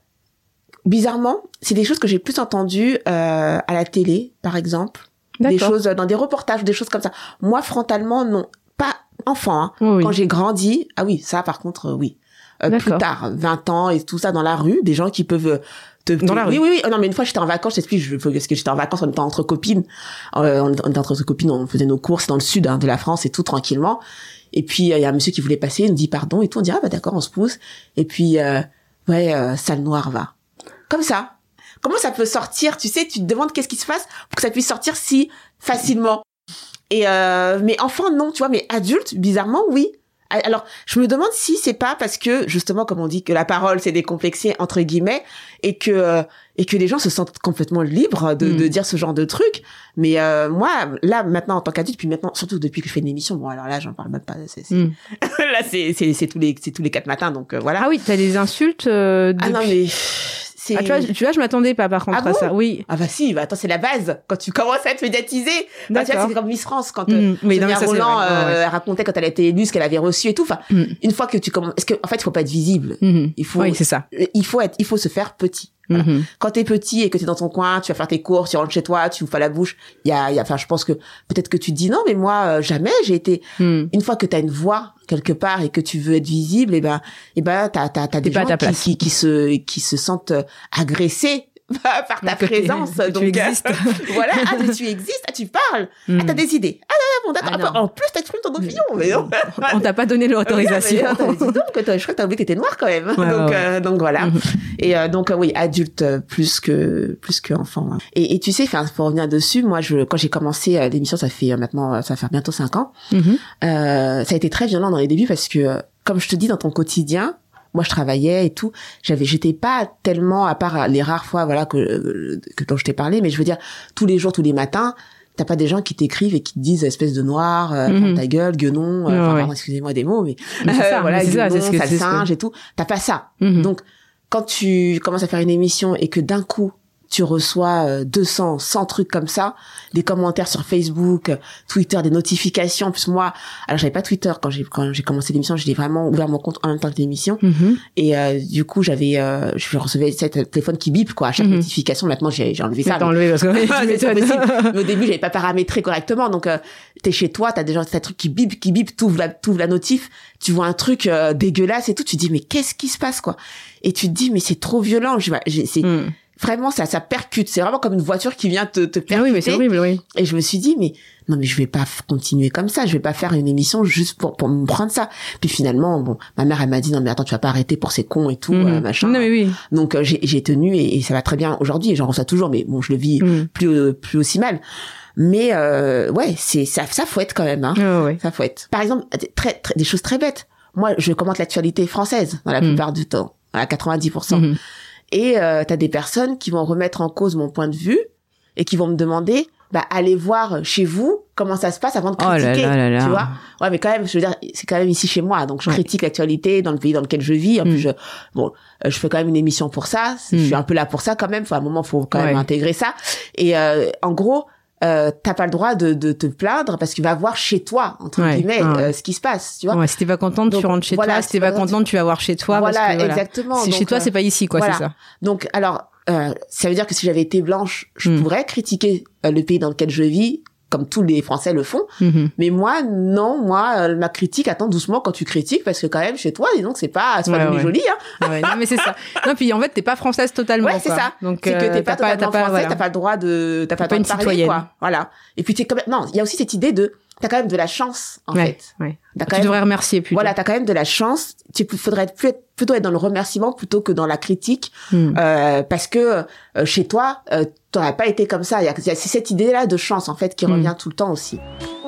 bizarrement, c'est des choses que j'ai plus entendues euh, à la télé, par exemple. D'accord. Des choses dans des reportages, des choses comme ça. Moi, frontalement, non, pas enfant. Hein. Oh, oui. Quand j'ai grandi, ah oui, ça, par contre, euh, oui. Euh, plus tard, vingt ans et tout ça dans la rue, des gens qui peuvent te, te... dans la rue. Oui, oui, oui. Non, mais une fois, j'étais en vacances, je t'explique, je, parce que j'étais en vacances, on était entre copines, euh, on était entre copines, on faisait nos courses dans le sud hein, de la France et tout tranquillement. Et puis, il euh, y a un monsieur qui voulait passer, il nous dit pardon et tout, on dit, ah bah d'accord, on se pousse. Et puis, euh, ouais, euh, salle noire, va. Comme ça. Comment ça peut sortir, tu sais, tu te demandes qu'est-ce qui se passe pour que ça puisse sortir si facilement. Et, euh, mais enfant, non, tu vois, mais adulte, bizarrement, oui. Alors, je me demande si c'est pas parce que, justement, comme on dit que la parole c'est décomplexé, entre guillemets, et que, euh, et que les gens se sentent complètement libres de, mmh. de dire ce genre de trucs. Mais, euh, moi, là, maintenant, en tant qu'adulte, puis maintenant, surtout depuis que je fais une émission, bon, alors là, j'en parle même pas, c'est, c'est... Mmh. là, c'est, c'est, c'est tous les, c'est tous les quatre matins, donc, euh, voilà. Ah oui, t'as des insultes, euh, depuis... Ah non, mais... Ah, tu vois, tu vois, je m'attendais pas par contre ah bon à ça. Oui. Ah bah si, bah attends, c'est la base. Quand tu commences à être médiatisé, bah, tu vois, c'est comme Miss France quand mmh. oui, Sonia Rolland euh, ouais, ouais. racontait quand elle a été élue ce qu'elle avait reçu et tout. Enfin, mmh. une fois que tu commences, parce que en fait, il faut pas être visible. Mmh. Il faut, oui, c'est ça. Il faut être, il faut se faire petit. Voilà. Mm-hmm. Quand t'es petit et que t'es dans ton coin, tu vas faire tes courses, tu rentres chez toi, tu ouvres la bouche. Il y a, il y a, enfin, je pense que peut-être que tu te dis non, mais moi euh, jamais j'ai été. Mm. Une fois que t'as une voix quelque part et que tu veux être visible, et ben, et ben, t'as, t'as, t'as des t'es gens qui, qui, qui se, qui se sentent agressés par ta donc, présence. tu donc, existes. voilà, ah, tu existes, ah, tu parles, mm. ah, t'as des idées. Ah, bon, d'accord. Ah, en plus, t'exprimes ton opinion. Mais non. On t'a pas donné l'autorisation. Ah, mais, dis donc, que je crois que t'as oublié que t'étais noire quand même. Ouais, donc, ouais. Euh, donc voilà. Mm-hmm. Et euh, donc euh, oui, adulte euh, plus que plus que enfant. Hein. Et, et tu sais, enfin, pour revenir dessus, moi, je quand j'ai commencé euh, l'émission, ça fait euh, maintenant, ça va faire bientôt cinq ans. Mm-hmm. Euh, ça a été très violent dans les débuts parce que, euh, comme je te dis, dans ton quotidien. Moi, je travaillais et tout. J'avais, j'étais pas tellement, à part les rares fois, voilà, que, que dont je t'ai parlé, mais je veux dire, tous les jours, tous les matins, t'as pas des gens qui t'écrivent et qui te disent espèce de noir, euh, mm-hmm. ta gueule, guenon, euh, enfin, ouais. pardon, excusez-moi des mots, mais, mais c'est ça, voilà, mais c'est guenon, ça, c'est ce que, sale c'est singe ce que... et tout. T'as pas ça. Mm-hmm. Donc, quand tu commences à faire une émission et que d'un coup, tu reçois euh, deux cents, cent trucs comme ça, des commentaires sur Facebook, Twitter, des notifications. En plus, moi, alors j'avais pas Twitter quand j'ai quand j'ai commencé l'émission, j'ai vraiment ouvert mon compte en même temps que l'émission. Mm-hmm. Et euh, du coup, j'avais euh, je recevais cette téléphone qui bip quoi, à chaque mm-hmm. notification. Maintenant, j'ai j'ai enlevé ça. T'as enlevé parce que mais, c'est possible. Mais au début, j'avais pas paramétré correctement. Donc euh, t'es chez toi, t'as déjà t'as un truc qui bip, qui bip, t'ouvres la t'ouvres la notif, tu vois un truc euh, dégueulasse et tout, tu te dis mais qu'est-ce qui se passe quoi? Et tu te dis mais c'est trop violent. Je, j'ai, c'est mm. Vraiment, ça, ça percute. C'est vraiment comme une voiture qui vient te, te percuter. Ah oui, mais c'est horrible, oui. Et je me suis dit, mais, non, mais je vais pas continuer comme ça. Je vais pas faire une émission juste pour, pour me prendre ça. Puis finalement, bon, ma mère, elle m'a dit, non, mais attends, tu vas pas arrêter pour ces cons et tout, mmh. euh, machin. Non, mais oui. Donc, euh, j'ai, j'ai tenu et, et ça va très bien aujourd'hui. Et j'en reçois toujours, mais bon, je le vis mmh. plus, euh, plus aussi mal. Mais, euh, ouais, c'est, ça, ça fouette quand même, hein. Oh, ouais. Ça fouette. Par exemple, très, très, des choses très bêtes. Moi, je commente l'actualité française, dans la mmh. plupart du temps. À quatre-vingt-dix pour cent. Mmh. Et euh, t'as des personnes qui vont remettre en cause mon point de vue et qui vont me demander, bah allez voir chez vous comment ça se passe avant de critiquer, oh là là là là. Tu vois. Ouais, mais quand même, je veux dire, c'est quand même ici chez moi, donc je ouais. critique l'actualité dans le pays dans lequel je vis. En mm. plus, je, bon, je fais quand même une émission pour ça. Mm. Je suis un peu là pour ça quand même. Enfin, à un moment, faut quand ouais. même intégrer ça. Et euh, en gros. Euh, t'as pas le droit de, de te plaindre parce qu'il va voir chez toi entre ouais, guillemets ouais. euh, ce qui se passe, tu vois. Ouais, si t'es pas contente, donc, tu rentres chez voilà, toi. Si t'es pas contente, tu vas voir chez toi. Voilà, parce que, voilà. exactement. C'est donc, chez toi, euh, c'est pas ici, quoi, voilà. c'est ça. Donc, alors, euh, ça veut dire que si j'avais été blanche, je mm. pourrais critiquer euh, le pays dans lequel je vis, comme tous les Français le font. Mm-hmm. Mais moi, non, moi, euh, ma critique, attends doucement quand tu critiques, parce que quand même, chez toi, dis donc, c'est pas, c'est ouais, pas ouais. joli, hein. Ouais, non, mais c'est ça. Non, puis en fait, t'es pas française totalement. Ouais, c'est quoi. ça. Donc, c'est que t'es euh, pas t'as totalement pas, t'as français, pas, voilà. t'as pas le droit de, t'as pas, pas le une droit de parler, citoyenne. quoi. Voilà. Et puis t'es quand même, non, il y a aussi cette idée de, t'as quand même de la chance, en ouais, fait. Ouais. T'as tu quand même, devrais remercier plutôt. Voilà, t'as quand même de la chance. Tu faudrait être, plus être, plutôt être dans le remerciement plutôt que dans la critique, mm. euh, parce que euh, chez toi, euh, t'aurais pas été comme ça. Il y a, c'est cette idée-là de chance, en fait, qui mm. revient tout le temps aussi.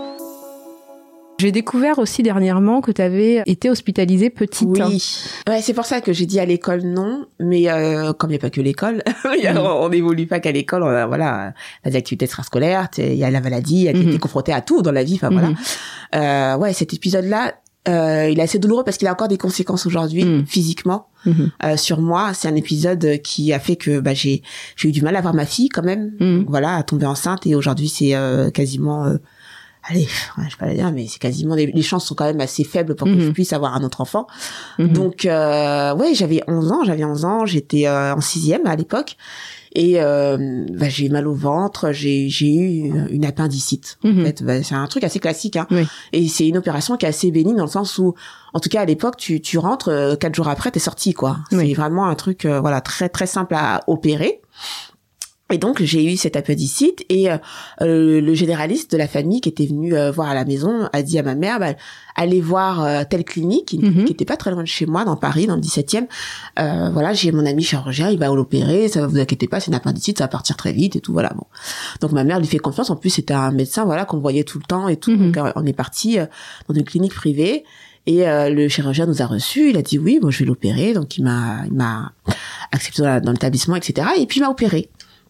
J'ai découvert aussi dernièrement que tu avais été hospitalisée petite. Oui. Ouais, c'est pour ça que j'ai dit à l'école non, mais euh, comme il n'y a pas que l'école, mm. on n'évolue pas qu'à l'école, on a, voilà, il y a des activités extrascolaires, il y a la maladie, il y a mm-hmm. t'es confronté à tout dans la vie, enfin mm-hmm. voilà. Euh, ouais, cet épisode-là, euh, il est assez douloureux parce qu'il a encore des conséquences aujourd'hui mmh. physiquement mmh. euh, sur moi. C'est un épisode qui a fait que bah j'ai j'ai eu du mal à voir ma fille quand même. Mmh. Voilà, à tomber enceinte et aujourd'hui c'est euh, quasiment euh, allez, je sais pas la dire, mais c'est quasiment les, les chances sont quand même assez faibles pour que mmh. je puisse avoir un autre enfant. Mmh. Donc euh, ouais, j'avais onze ans, j'avais onze ans, j'étais euh, en sixième à l'époque. Et euh, bah, j'ai eu mal au ventre, j'ai j'ai eu une appendicite. Mm-hmm. En fait, bah, c'est un truc assez classique, hein. Oui. Et c'est une opération qui est assez bénigne dans le sens où, en tout cas à l'époque, tu tu rentres euh, quatre jours après, t'es sorti quoi. Oui. C'est vraiment un truc euh, voilà très très simple à opérer. Et donc j'ai eu cette appendicite et euh, le généraliste de la famille qui était venu euh, voir à la maison a dit à ma mère bah, allez voir euh, telle clinique qui, mm-hmm. qui était pas très loin de chez moi dans Paris dans le dix-septième. Euh, voilà, j'ai mon ami chirurgien, il va l'opérer, ça vous inquiétez pas, c'est une appendicite, ça va partir très vite et tout voilà. Bon. Donc ma mère lui fait confiance, en plus c'était un médecin voilà qu'on voyait tout le temps et tout. Mm-hmm. Donc on est parti euh, dans une clinique privée. Et euh, le chirurgien nous a reçus, il a dit oui, bon je vais l'opérer, donc il m'a il m'a accepté dans, la, dans l'établissement et cetera. Et puis il m'a opéré.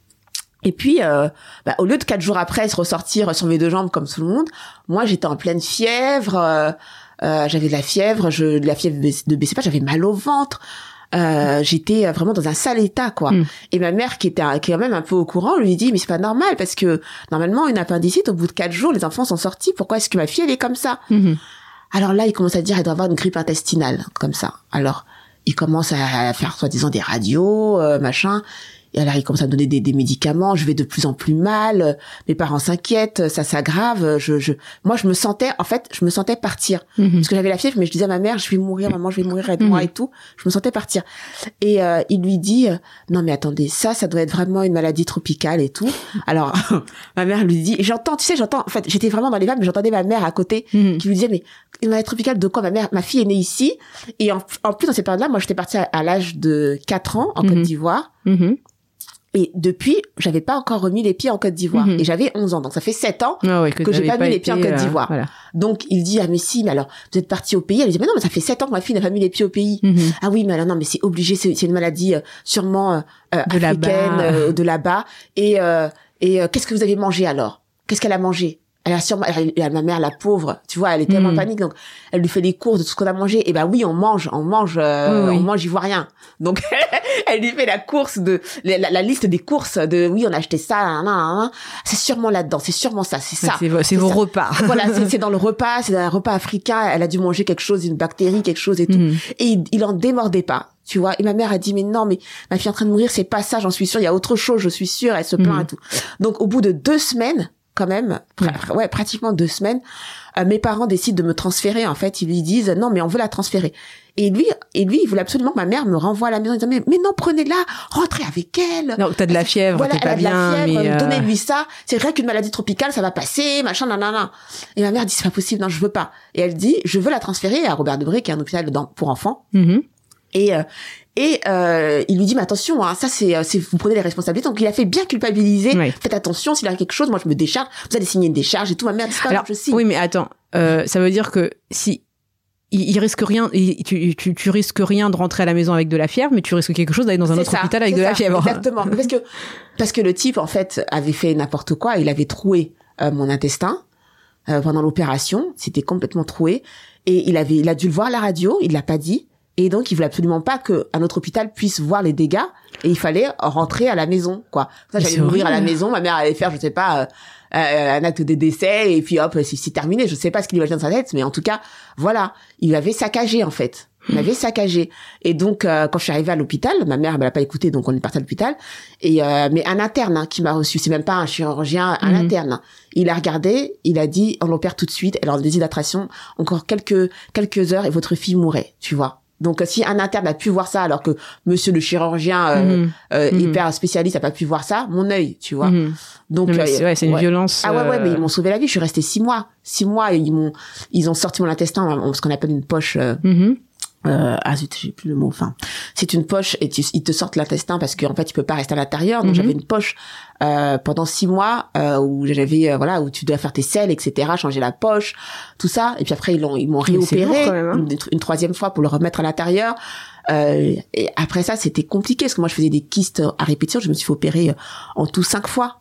Et puis, euh, bah, au lieu de quatre jours après se ressortir sur mes deux jambes comme tout le monde, moi j'étais en pleine fièvre, euh, euh, j'avais de la fièvre, je, de la fièvre de B C P, j'avais mal au ventre, euh, j'étais vraiment dans un sale état quoi. Mm. Et ma mère qui était qui est quand même un peu au courant lui dit mais c'est pas normal parce que normalement une appendicite au bout de quatre jours les enfants sont sortis, pourquoi est-ce que ma fille elle est comme ça? Mm-hmm. Alors là il commence à dire elle doit avoir une grippe intestinale comme ça. Alors il commence à faire soi-disant des radios euh, machin. Et alors, il commence à me donner des, des médicaments. Je vais de plus en plus mal. Mes parents s'inquiètent. Ça s'aggrave. Je, je, moi, je me sentais, en fait, je me sentais partir. Mm-hmm. Parce que j'avais la fièvre, mais je disais à ma mère, je vais mourir, maman, je vais mourir, aide-moi mm-hmm. et tout. Je me sentais partir. Et euh, il lui dit, euh, non mais attendez, ça, ça doit être vraiment une maladie tropicale et tout. Alors, ma mère lui dit, et j'entends, tu sais, j'entends, en fait, j'étais vraiment dans les vagues, mais j'entendais ma mère à côté mm-hmm. qui lui disait, mais une maladie tropicale de quoi? Ma mère, ma fille est née ici. Et en, en plus, dans cette période-là, moi, j'étais partie à, à l'âge de quatre ans en mm-hmm. Côte d'Ivoire. Mm-hmm. Et depuis, j'avais pas encore remis les pieds en Côte d'Ivoire. Mmh. Et j'avais onze ans. Donc ça fait sept ans oh oui, que, que j'ai pas, pas mis les pieds en Côte d'Ivoire. Euh, voilà. Donc il dit, ah mais si, mais alors, vous êtes parti au pays. Elle dit, mais non, mais ça fait sept ans que ma fille n'a pas mis les pieds au pays. Mmh. Ah oui, mais alors non, mais c'est obligé, c'est, c'est une maladie euh, sûrement euh, de africaine, là-bas. Euh, de là-bas. Et, euh, et euh, qu'est-ce que vous avez mangé alors? Qu'est-ce qu'elle a mangé? Elle a sûrement, elle, elle, ma mère, la pauvre, tu vois, elle est tellement mmh. en panique, donc elle lui fait les courses de tout ce qu'on a mangé. Et ben oui, on mange, on mange, euh, oui, oui. on mange ivoirien. Donc elle lui fait la course de la, la, la liste des courses de oui, on a acheté ça, nan, nan, nan. C'est sûrement là-dedans, c'est sûrement ça, c'est ça. C'est, c'est, c'est vos ça. Repas. Voilà, c'est, c'est dans le repas, c'est dans un repas africain. Elle a dû manger quelque chose, une bactérie, quelque chose et tout. Mmh. Et il, il en démordait pas. Tu vois, et ma mère a dit, mais non, mais ma fille est en train de mourir, c'est pas ça, j'en suis sûre, il y a autre chose, je suis sûre, elle se plaint mmh. et tout. Donc au bout de deux semaines, quand même, pr- ouais, pratiquement deux semaines, euh, mes parents décident de me transférer. En fait, ils lui disent non, mais on veut la transférer. Et lui, et lui, il voulait absolument que ma mère me renvoie à la maison. Il disait mais, mais non, prenez-la, rentrez avec elle. Non, t'as de la fièvre, voilà, t'es pas bien. Voilà, elle a de la fièvre, mais euh... donnez-lui ça. C'est vrai qu'une maladie tropicale, ça va passer, machin, nanana. Et ma mère dit c'est pas possible, non, je veux pas. Et elle dit je veux la transférer à Robert Debré, qui est un hôpital pour enfants. Mm-hmm. Et euh, Et euh, il lui dit mais attention, hein, ça c'est, c'est vous prenez les responsabilités. Donc il a fait bien culpabiliser. Oui. Faites attention, s'il y a quelque chose, moi je me décharge. Vous allez signer une décharge et tout. Ma mère dit pas. Alors, je signe. Oui, mais attends, euh, ça veut dire que si il, il risque rien, il, tu, tu, tu risques rien de rentrer à la maison avec de la fièvre, mais tu risques quelque chose d'aller dans un c'est autre ça, hôpital avec de ça, la fièvre. Exactement, parce que parce que le type en fait avait fait n'importe quoi. Il avait troué euh, mon intestin euh, pendant l'opération. C'était complètement troué et il avait, il a dû le voir à la radio. Il l'a pas dit. Et donc, il voulait absolument pas qu'un autre hôpital puisse voir les dégâts. Et il fallait rentrer à la maison, quoi. Ça, j'allais mourir à la maison. Ma mère allait faire, je sais pas, euh, euh, un acte de décès. Et puis, hop, c'est, c'est terminé. Je sais pas ce qu'il imaginait dans sa tête. Mais en tout cas, voilà. Il avait saccagé, en fait. Il m'avait saccagé. Et donc, euh, quand je suis arrivée à l'hôpital, ma mère, elle m'a pas écouté, donc on est parti à l'hôpital. Et euh, mais un interne hein, qui m'a reçu, c'est même pas un chirurgien, un mmh. interne. Il a regardé, il a dit, on l'opère tout de suite. Elle a une déshydratation, encore quelques quelques heures et votre fille mourrait, tu vois. Donc si un interne a pu voir ça alors que monsieur le chirurgien euh, mmh. Euh, mmh. hyper spécialiste a pas pu voir ça, mon œil, tu vois. Mmh. Donc non, c'est, ouais, c'est une ouais. violence. Ah ouais ouais, mais ils m'ont sauvé la vie, je suis restée six mois. Six mois et ils m'ont ils ont sorti mon intestin, ce qu'on appelle une poche euh, mmh. Euh, ah zut, j'ai plus le mot. Enfin, c'est une poche et tu, ils te sortent l'intestin parce qu'en fait, il peut pas rester à l'intérieur. Donc, mm-hmm. j'avais une poche euh, pendant six mois euh, où j'avais euh, voilà où tu dois faire tes selles, et cetera. Changer la poche, tout ça. Et puis après, ils l'ont ils m'ont réopéré même, hein. une, une troisième fois pour le remettre à l'intérieur. Euh, et après ça, c'était compliqué parce que moi, je faisais des kystes à répétition. Je me suis fait opérer en tout cinq fois.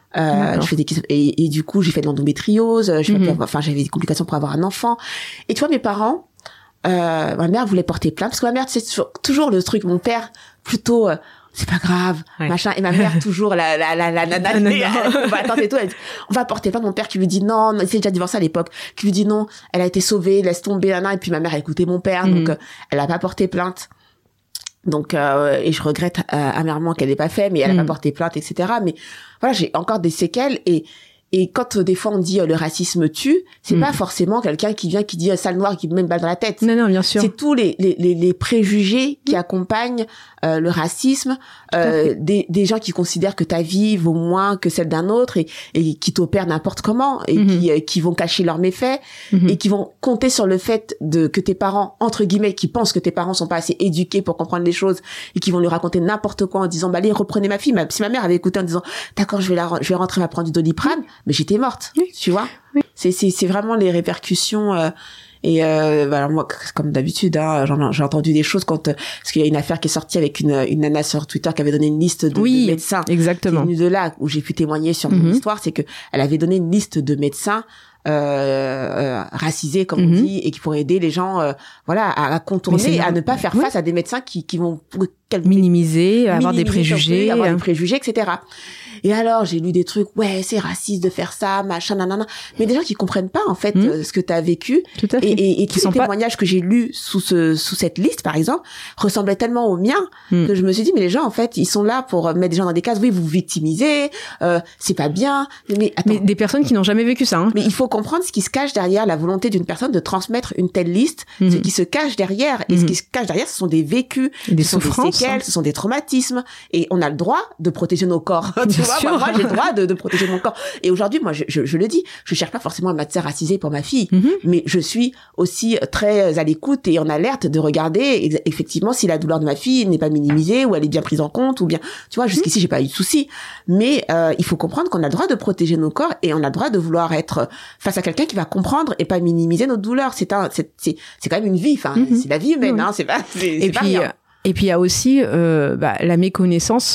Euh, je fais des et, et du coup j'ai fait de l'endométriose, j'ai mm-hmm. fait, enfin j'avais des complications pour avoir un enfant. Et tu vois mes parents, euh, ma mère voulait porter plainte parce que ma mère c'est toujours, toujours le truc, mon père plutôt euh, c'est pas grave, ouais. machin, et ma mère toujours la la la la nana combattante et tout, elle dit, on va porter plainte. Mon père qui lui dit non, non il s'est déjà divorcé à l'époque, qui lui dit non, elle a été sauvée, laisse tomber, nana. Et puis ma mère a écouté mon père, mm-hmm. donc euh, elle a pas porté plainte. Donc euh, et je regrette euh, amèrement qu'elle n'ait pas fait, mais elle a mmh. pas porté plainte, et cetera. Mais voilà, j'ai encore des séquelles et et quand euh, des fois on dit euh, le racisme tue, c'est mmh. pas forcément quelqu'un qui vient qui dit euh, sale noir qui me met une balle dans la tête. Non non, bien sûr. C'est tous les les les, les préjugés qui mmh. accompagnent euh, le racisme, euh, des des gens qui considèrent que ta vie vaut moins que celle d'un autre et et qui t'opèrent n'importe comment et mmh. qui euh, qui vont cacher leurs méfaits mmh. et qui vont compter sur le fait de que tes parents entre guillemets qui pensent que tes parents sont pas assez éduqués pour comprendre les choses et qui vont lui raconter n'importe quoi en disant bah allez reprenez ma fille. Ma, si ma mère avait écouté en disant d'accord je vais la je vais rentrer, va prendre du Doliprane, mais j'étais morte, oui. tu vois. Oui. C'est c'est c'est vraiment les répercussions euh, et euh, bah alors moi comme d'habitude hein, j'en, j'ai entendu des choses quand euh, parce qu'il y a une affaire qui est sortie avec une une nana sur Twitter qui avait donné une liste de, oui, de médecins. Exactement. C'est venu de là où j'ai pu témoigner sur mon mm-hmm. histoire, c'est que elle avait donné une liste de médecins euh, euh racisés comme mm-hmm. on dit et qui pourraient aider les gens euh, voilà à, à contourner, à ne pas faire oui. face à des médecins qui qui vont minimiser, minimiser avoir des préjugés, avoir des préjugés, et cetera. Et alors, j'ai lu des trucs, ouais, c'est raciste de faire ça, machin, nanana. Mais des gens qui comprennent pas, en fait, mmh. euh, ce que t'as vécu. Tout à fait. Et, et, et tous les témoignages pas... que j'ai lus sous ce, sous cette liste, par exemple, ressemblaient tellement aux miens, mmh. que je me suis dit, mais les gens, en fait, ils sont là pour mettre des gens dans des cases. Oui, vous vous victimisez, euh, c'est pas bien. Mais attends. Mais des personnes qui n'ont jamais vécu ça, hein. Mais il faut comprendre ce qui se cache derrière la volonté d'une personne de transmettre une telle liste, mmh. ce qui se cache derrière. Et mmh. ce qui se cache derrière, ce sont des vécus, des ce sont souffrances, des séquelles, hein. ce sont des traumatismes. Et on a le droit de protéger nos corps. Tu vois, moi, moi, j'ai le droit De, de protéger mon corps. Et aujourd'hui, moi, je, je, je le dis, je cherche pas forcément un médecin racisé pour ma fille, mm-hmm. mais je suis aussi très à l'écoute et en alerte de regarder effectivement si la douleur de ma fille n'est pas minimisée ou elle est bien prise en compte ou bien, tu vois, jusqu'ici, mm-hmm. j'ai pas eu de soucis. Mais euh, il faut comprendre qu'on a le droit de protéger nos corps et on a le droit de vouloir être face à quelqu'un qui va comprendre et pas minimiser notre douleur. C'est un, c'est, c'est, c'est quand même une vie. Enfin, mm-hmm. c'est la vie humaine, oui. hein. C'est pas, c'est, et c'est puis, pas rien. Et puis il y a aussi euh, bah, la méconnaissance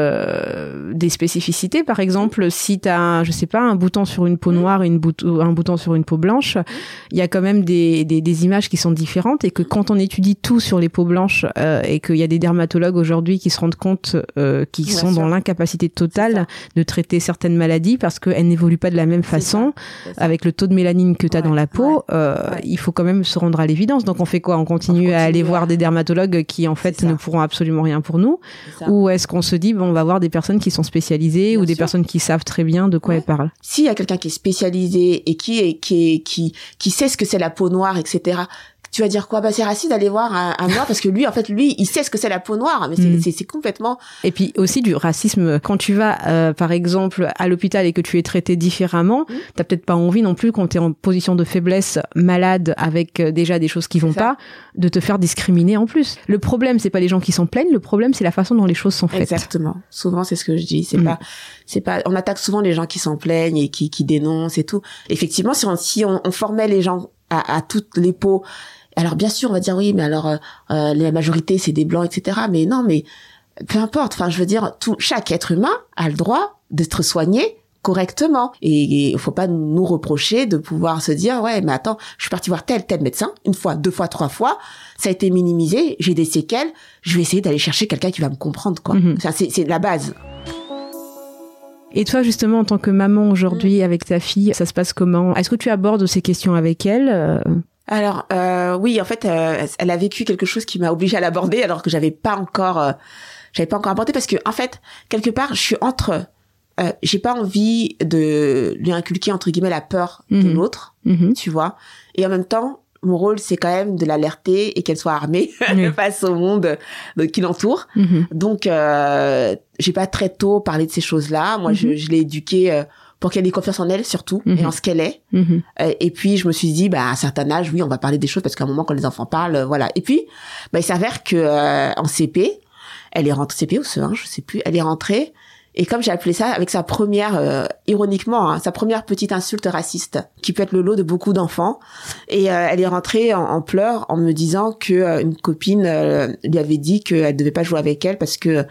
euh, des spécificités. Par exemple, si tu as, je sais pas, un bouton sur une peau noire et une bouton, un bouton sur une peau blanche, il y a quand même des, des, des images qui sont différentes et que quand on étudie tout sur les peaux blanches euh, et qu'il y a des dermatologues aujourd'hui qui se rendent compte euh, qu'ils Bien sont sûr. Dans l'incapacité totale de traiter certaines maladies parce qu'elles n'évoluent pas de la même façon avec le taux de mélanine que tu as ouais, dans la peau, ouais, euh, ouais. il faut quand même se rendre à l'évidence. Donc on fait quoi ? On continue, on continue à aller à... voir des dermatologues qui en fait ne pourront absolument rien pour nous, ou est-ce qu'on se dit bon, on va voir des personnes qui sont spécialisées bien ou des sûr. Personnes qui savent très bien de quoi ouais. elles parlent. S'il y a quelqu'un qui est spécialisé et qui est qui est, qui qui sait ce que c'est la peau noire, et cetera. Tu vas dire quoi ? Bah c'est raciste d'aller voir un, un noir parce que lui en fait lui il sait ce que c'est la peau noire, mais c'est mmh. c'est, c'est complètement. Et puis aussi du racisme quand tu vas euh, par exemple à l'hôpital et que tu es traité différemment, mmh. t'as peut-être pas envie non plus quand t'es en position de faiblesse, malade avec euh, déjà des choses qui vont pas, de te faire discriminer en plus. Le problème c'est pas les gens qui s'en plaignent, le problème c'est la façon dont les choses sont faites. Exactement. Souvent c'est ce que je dis, c'est mmh. pas c'est pas on attaque souvent les gens qui s'en plaignent et qui qui dénoncent et tout. Effectivement si on si on, on formait les gens à, à toutes les peaux. Alors bien sûr on va dire oui mais alors euh, euh, la majorité c'est des blancs, et cetera. Mais non, mais peu importe, enfin je veux dire tout chaque être humain a le droit d'être soigné correctement et il faut pas nous reprocher de pouvoir se dire ouais mais attends je suis partie voir tel tel médecin une fois, deux fois, trois fois, ça a été minimisé, j'ai des séquelles, je vais essayer d'aller chercher quelqu'un qui va me comprendre quoi. Mm-hmm. Ça c'est c'est la base. Et toi, justement, en tant que maman aujourd'hui mmh. avec ta fille, ça se passe comment ? Est-ce que tu abordes ces questions avec elle ? Alors, euh, oui, en fait, euh, elle a vécu quelque chose qui m'a obligée à l'aborder alors que j'avais pas encore, euh, j'avais pas encore abordé parce que, en fait, quelque part, je suis entre, euh, j'ai pas envie de lui inculquer, entre guillemets, la peur mmh. de l'autre, mmh. tu vois, et en même temps, mon rôle, c'est quand même de l'alerter et qu'elle soit armée oui. face au monde euh, qui l'entoure. Mm-hmm. Donc, euh, j'ai pas très tôt parlé de ces choses-là. Moi, mm-hmm. je, je l'ai éduquée euh, pour qu'elle ait confiance en elle, surtout, mm-hmm. et en ce qu'elle est. Mm-hmm. Euh, et puis, je me suis dit, bah, à un certain âge, oui, on va parler des choses parce qu'à un moment, quand les enfants parlent, euh, voilà. Et puis, bah, il s'avère que euh, en C P, elle est rentrée, C P ou C E un, je sais plus, elle est rentrée. Et comme j'ai appelé ça, avec sa première, euh, ironiquement, hein, sa première petite insulte raciste, qui peut être le lot de beaucoup d'enfants. Et euh, elle est rentrée en, en pleurs en me disant que euh, une copine euh, lui avait dit qu'elle devait pas jouer avec elle parce que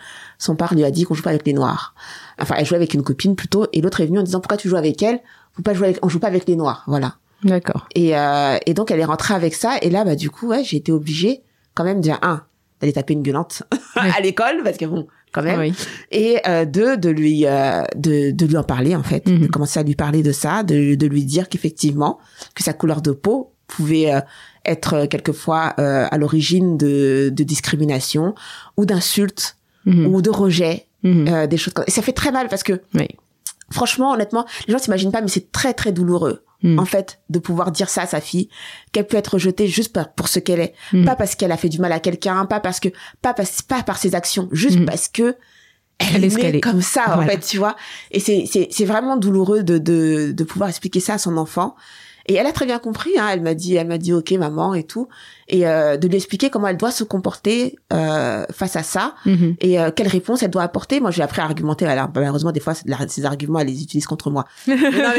son père lui a dit qu'on joue pas avec les noirs. Enfin, elle jouait avec une copine plutôt, et l'autre est venue en disant pourquoi tu joues avec elle? Faut pas jouer avec, on joue pas avec les noirs, voilà. D'accord. Et euh, et donc elle est rentrée avec ça, et là bah du coup ouais j'ai été obligée quand même déjà un d'aller taper une gueulante oui. à l'école parce que bon quand même oui. et euh, deux de lui euh, de de lui en parler en fait, mm-hmm. de commencer à lui parler de ça, de de lui dire qu'effectivement que sa couleur de peau pouvait euh, être quelquefois euh, à l'origine de de discrimination ou d'insultes mm-hmm. ou de rejet, mm-hmm. euh, des choses comme ça. Et ça fait très mal parce que oui. franchement honnêtement les gens s'imaginent pas mais c'est très très douloureux. Mmh. En fait, de pouvoir dire ça à sa fille, qu'elle peut être rejetée juste par, pour ce qu'elle est, mmh. pas parce qu'elle a fait du mal à quelqu'un, pas parce que, pas parce, pas par ses actions, juste mmh. parce que elle, elle est, ce qu'elle est comme ça, voilà. en fait, tu vois. Et c'est, c'est, c'est vraiment douloureux de, de, de pouvoir expliquer ça à son enfant. Et elle a très bien compris, hein. Elle m'a dit, elle m'a dit, ok, maman, et tout. Et, euh, de lui expliquer comment elle doit se comporter, euh, face à ça. Mm-hmm. Et, euh, quelle réponse elle doit apporter. Moi, j'ai appris à argumenter. Alors, malheureusement, des fois, ces arguments, elle les utilise contre moi. non, mais, non,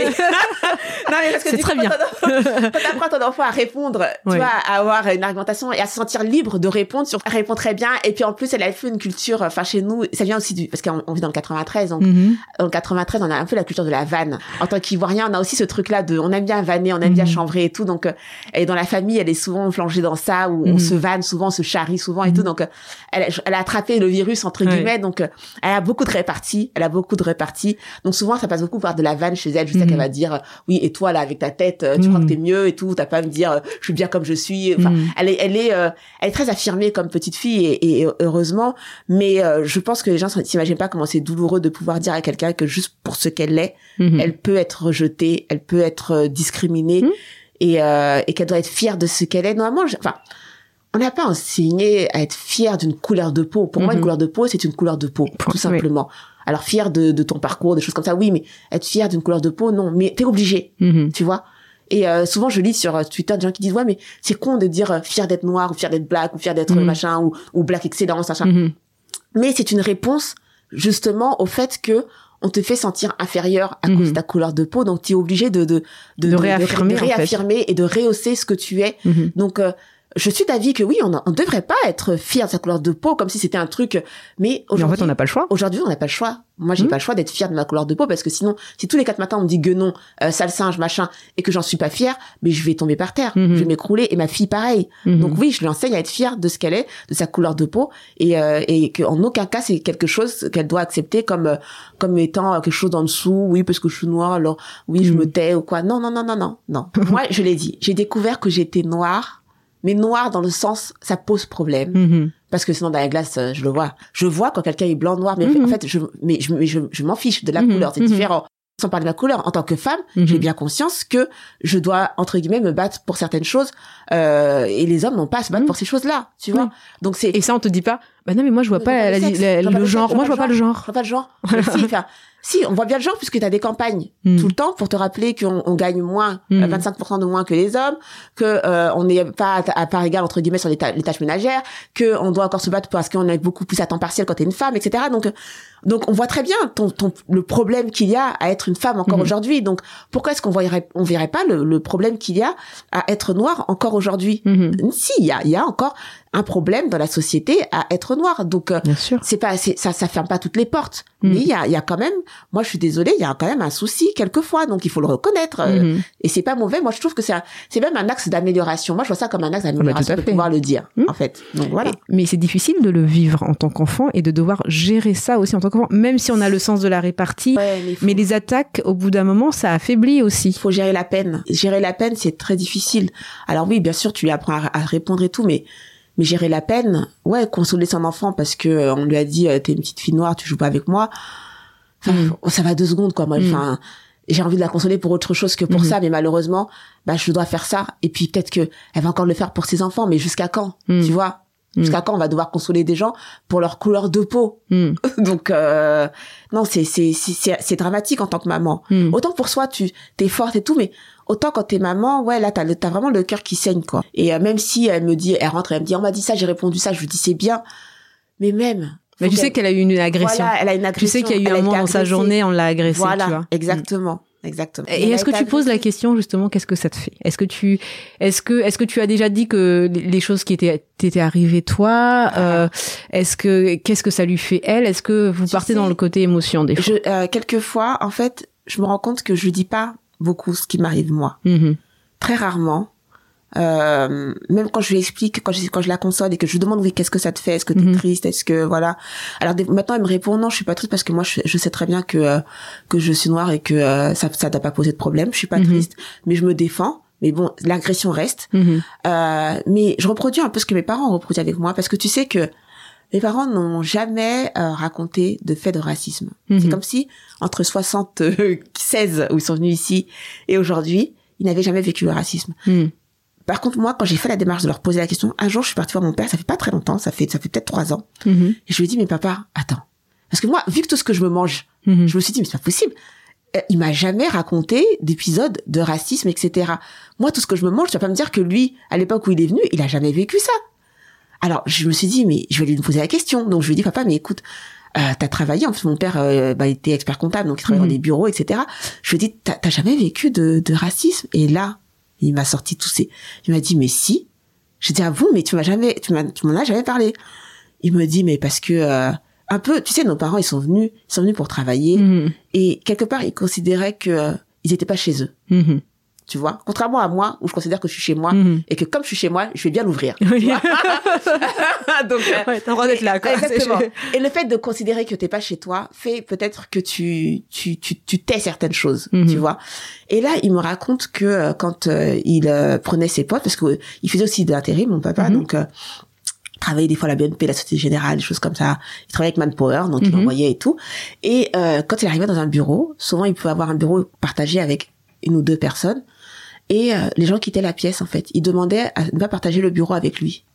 mais parce que c'est très coup, bien. Quand t'apprends ton enfant à répondre, tu oui. vois, à avoir une argumentation et à se sentir libre de répondre sur, elle répond très bien. Et puis, en plus, elle a fait une culture, enfin, chez nous, ça vient aussi du, parce qu'on on vit dans le quatre-vingt-treize. Donc, mm-hmm. dans le quatre-vingt-treize, on a un peu la culture de la vanne. En tant qu'Ivoirien, on a aussi ce truc-là de, on aime bien vanner, on aime mm-hmm. bien chambrer et tout. Donc, euh, et dans la famille, elle est souvent plongée dans ça, où mm-hmm. on se vanne souvent, on se charrie souvent et mm-hmm. tout. Donc, euh, elle, elle a attrapé le virus, entre guillemets. Ouais. Donc, euh, elle a beaucoup de réparties. Elle a beaucoup de réparties. Donc, souvent, ça passe beaucoup par de la vanne chez elle. Je sais mm-hmm. qu'elle va dire, oui, et toi, là, avec ta tête, tu mm-hmm. crois que t'es mieux et tout. T'as pas à me dire, je suis bien comme je suis. Enfin, mm-hmm. elle est, elle est, euh, elle est très affirmée comme petite fille et, et heureusement. Mais, euh, je pense que les gens s'imaginent pas comment c'est douloureux de pouvoir dire à quelqu'un que juste pour ce qu'elle est, mm-hmm. elle peut être rejetée, elle peut être discriminée mm-hmm. et, euh, et qu'elle doit être fière de ce qu'elle est. Normalement, je, enfin, on n'a pas enseigné à être fière d'une couleur de peau. Pour mm-hmm. moi, une couleur de peau, c'est une couleur de peau, tout simplement. Oui. Alors, fière de, de ton parcours, des choses comme ça, oui, mais être fière d'une couleur de peau, non. Mais t'es obligé, mm-hmm. tu vois. Et euh, souvent, je lis sur Twitter des gens qui disent, ouais, mais c'est con de dire euh, fière d'être noire, ou fière d'être black, ou fière d'être mm-hmm. machin, ou, ou black excellence, machin. Mm-hmm. Mais c'est une réponse, justement, au fait que on te fait sentir inférieur à cause mm-hmm. de ta couleur de peau, donc tu es obligé de de de, de, de réaffirmer, de, de réaffirmer en fait. Et de rehausser ce que tu es. Mm-hmm. Donc euh, je suis d'avis que oui, on ne devrait pas être fier de sa couleur de peau comme si c'était un truc. Mais aujourd'hui, mais en fait, on n'a pas le choix. Aujourd'hui, on n'a pas le choix. Moi, j'ai mmh. pas le choix d'être fière de ma couleur de peau parce que sinon, si tous les quatre matins on me dit guenon, euh, sale singe, machin, et que j'en suis pas fière, mais je vais tomber par terre, mmh. je vais m'écrouler. Et ma fille, pareil. Mmh. Donc oui, je lui enseigne à être fière de ce qu'elle est, de sa couleur de peau, et euh, et qu'en aucun cas c'est quelque chose qu'elle doit accepter comme euh, comme étant quelque chose en dessous. Oui, parce que je suis noire, alors oui, mmh. je me tais ou quoi. Non, non, non, non, non, non. Moi, je l'ai dit. J'ai découvert que j'étais noire. Mais noir dans le sens, ça pose problème. Mm-hmm. Parce que sinon, dans la glace, je le vois. Je vois quand quelqu'un est blanc, noir, mais mm-hmm. en fait, je, mais je, mais je, je m'en fiche de la mm-hmm. couleur. C'est mm-hmm. différent. Sans parler de la couleur, en tant que femme, mm-hmm. j'ai bien conscience que je dois, entre guillemets, me battre pour certaines choses, euh, et les hommes n'ont pas à se battre mm-hmm. pour ces choses-là, tu vois. Mm-hmm. Donc c'est... Et ça, on te dit pas, bah non, mais moi, je vois pas, pas la, la, la, le, le genre. Moi, je vois pas le genre. Je vois pas le genre. si, enfin, si, on voit bien le genre puisque t'as des campagnes mm. tout le temps pour te rappeler qu'on on gagne moins, mm. vingt-cinq pour cent de moins que les hommes, que euh, on n'est pas à, à part égale entre guillemets sur les, ta- les tâches ménagères, que on doit encore se battre parce qu'on est beaucoup plus à temps partiel quand t'es une femme, et cetera. Donc, donc on voit très bien ton, ton le problème qu'il y a à être une femme encore mm. aujourd'hui. Donc pourquoi est-ce qu'on voyerait, on verrait pas le, le problème qu'il y a à être noir encore aujourd'hui? Mm. Si, il y a, il y a encore un problème dans la société à être noir. Donc, euh, c'est pas, c'est, ça, ça ferme pas toutes les portes. Mm. Mais il y a, il y a quand même, moi, je suis désolée, il y a quand même un souci quelquefois. Donc, il faut le reconnaître. Mm-hmm. Euh, et c'est pas mauvais. Moi, je trouve que c'est un, c'est même un axe d'amélioration. Moi, je vois ça comme un axe d'amélioration, de pouvoir le dire, mm. en fait. Donc, voilà. Et, mais c'est difficile de le vivre en tant qu'enfant et de devoir gérer ça aussi en tant qu'enfant, même si on a le sens de la répartie. Ouais, mais, faut... mais les attaques, au bout d'un moment, ça affaiblit aussi. Il faut gérer la peine. Gérer la peine, c'est très difficile. Alors oui, bien sûr, tu lui apprends à, à répondre et tout, mais Mais gérer la peine, ouais, consoler son enfant parce que euh, on lui a dit euh, t'es une petite fille noire, tu joues pas avec moi. Enfin, mmh. ça va deux secondes quoi. Moi, enfin, mmh. j'ai envie de la consoler pour autre chose que pour mmh. ça, mais malheureusement, bah je dois faire ça. Et puis peut-être que elle va encore le faire pour ses enfants, mais jusqu'à quand, mmh. tu vois? Jusqu'à mmh. quand on va devoir consoler des gens pour leur couleur de peau. Mmh. Donc euh, non, c'est c'est c'est c'est dramatique en tant que maman. Mmh. Autant pour soi, tu t'es forte et tout, mais autant quand t'es maman, ouais, là t'as le, t'as vraiment le cœur qui saigne quoi. Et euh, même si elle me dit, elle rentre, elle me dit, on m'a dit ça, j'ai répondu ça, je lui dis c'est bien, mais même. Mais tu sais qu'elle a eu une agression. Voilà, elle a une agression. Tu sais qu'il y a eu un moment dans sa journée, on l'a agressée. Voilà, tu vois. Exactement. Exactement. Et est-ce que tu poses la question justement, qu'est-ce que ça te fait? Est-ce que tu, est-ce que, est-ce que tu as déjà dit que les choses qui étaient, t'étaient arrivées toi, euh, est-ce que, qu'est-ce que ça lui fait elle? Est-ce que vous tu partez sais, dans le côté émotion des fois? Je, euh, quelquefois, en fait, je me rends compte que je dis pas beaucoup ce qui m'arrive moi. Mm-hmm. Très rarement. Euh, même quand je lui explique, quand je, quand je la console et que je lui demande oui, qu'est-ce que ça te fait? Est-ce que t'es mm-hmm. triste? Est-ce que, voilà. Alors, des, maintenant, elle me répond non, je suis pas triste parce que moi, je, je sais très bien que, euh, que je suis noire et que, euh, ça, ça t'a pas posé de problème. Je suis pas mm-hmm. triste, mais je me défends. Mais bon, l'agression reste. Mm-hmm. Euh, mais je reproduis un peu ce que mes parents ont reproduit avec moi parce que tu sais que mes parents n'ont jamais euh, raconté de faits de racisme. Mm-hmm. C'est comme si, entre soixante-seize, où ils sont venus ici, et aujourd'hui, ils n'avaient jamais vécu le racisme. Mm. Par contre, moi, quand j'ai fait la démarche de leur poser la question, un jour, je suis partie voir mon père, ça fait pas très longtemps, ça fait, ça fait peut-être trois ans. Mm-hmm. Et je lui ai dit, mais papa, attends. Parce que moi, vu que tout ce que je me mange, mm-hmm. je me suis dit, mais c'est pas possible. Euh, il m'a jamais raconté d'épisodes de racisme, et cetera. Moi, tout ce que je me mange, tu vas pas me dire que lui, à l'époque où il est venu, il a jamais vécu ça. Alors, je me suis dit, mais je vais lui poser la question. Donc, je lui ai dit, papa, mais écoute, euh, t'as travaillé, en fait, mon père, euh, bah, était expert comptable, donc il travaillait mm-hmm. dans des bureaux, et cetera. Je lui ai dit, t'as, t'as jamais vécu de, de racisme? Et là, il m'a sorti tous ces... Il m'a dit, mais si. J'ai dit, ah bon, mais tu m'as jamais, tu m'as, tu m'en as jamais parlé. Il me dit, mais parce que, euh, un peu, tu sais, nos parents, ils sont venus, ils sont venus pour travailler. Mm-hmm. Et quelque part, ils considéraient que, euh, ils étaient pas chez eux. Mm-hmm. Tu vois? Contrairement à moi, où je considère que je suis chez moi, mm-hmm. et que comme je suis chez moi, je vais bien l'ouvrir. Oui. Tu vois? Donc, euh, ouais, t'as le droit d'être là, quoi. Exactement. Et le fait de considérer que t'es pas chez toi fait peut-être que tu, tu, tu, tu tais certaines choses, mm-hmm. tu vois? Et là, il me raconte que euh, quand euh, il euh, prenait ses potes, parce que euh, il faisait aussi de l'intérim, mon papa, mm-hmm. donc, euh, il travaillait des fois à la B N P, la Société Générale, des choses comme ça. Il travaillait avec Manpower, donc mm-hmm. il envoyait et tout. Et euh, quand il arrivait dans un bureau, souvent il pouvait avoir un bureau partagé avec une ou deux personnes. Et euh, les gens quittaient la pièce, en fait. Ils demandaient à ne pas partager le bureau avec lui.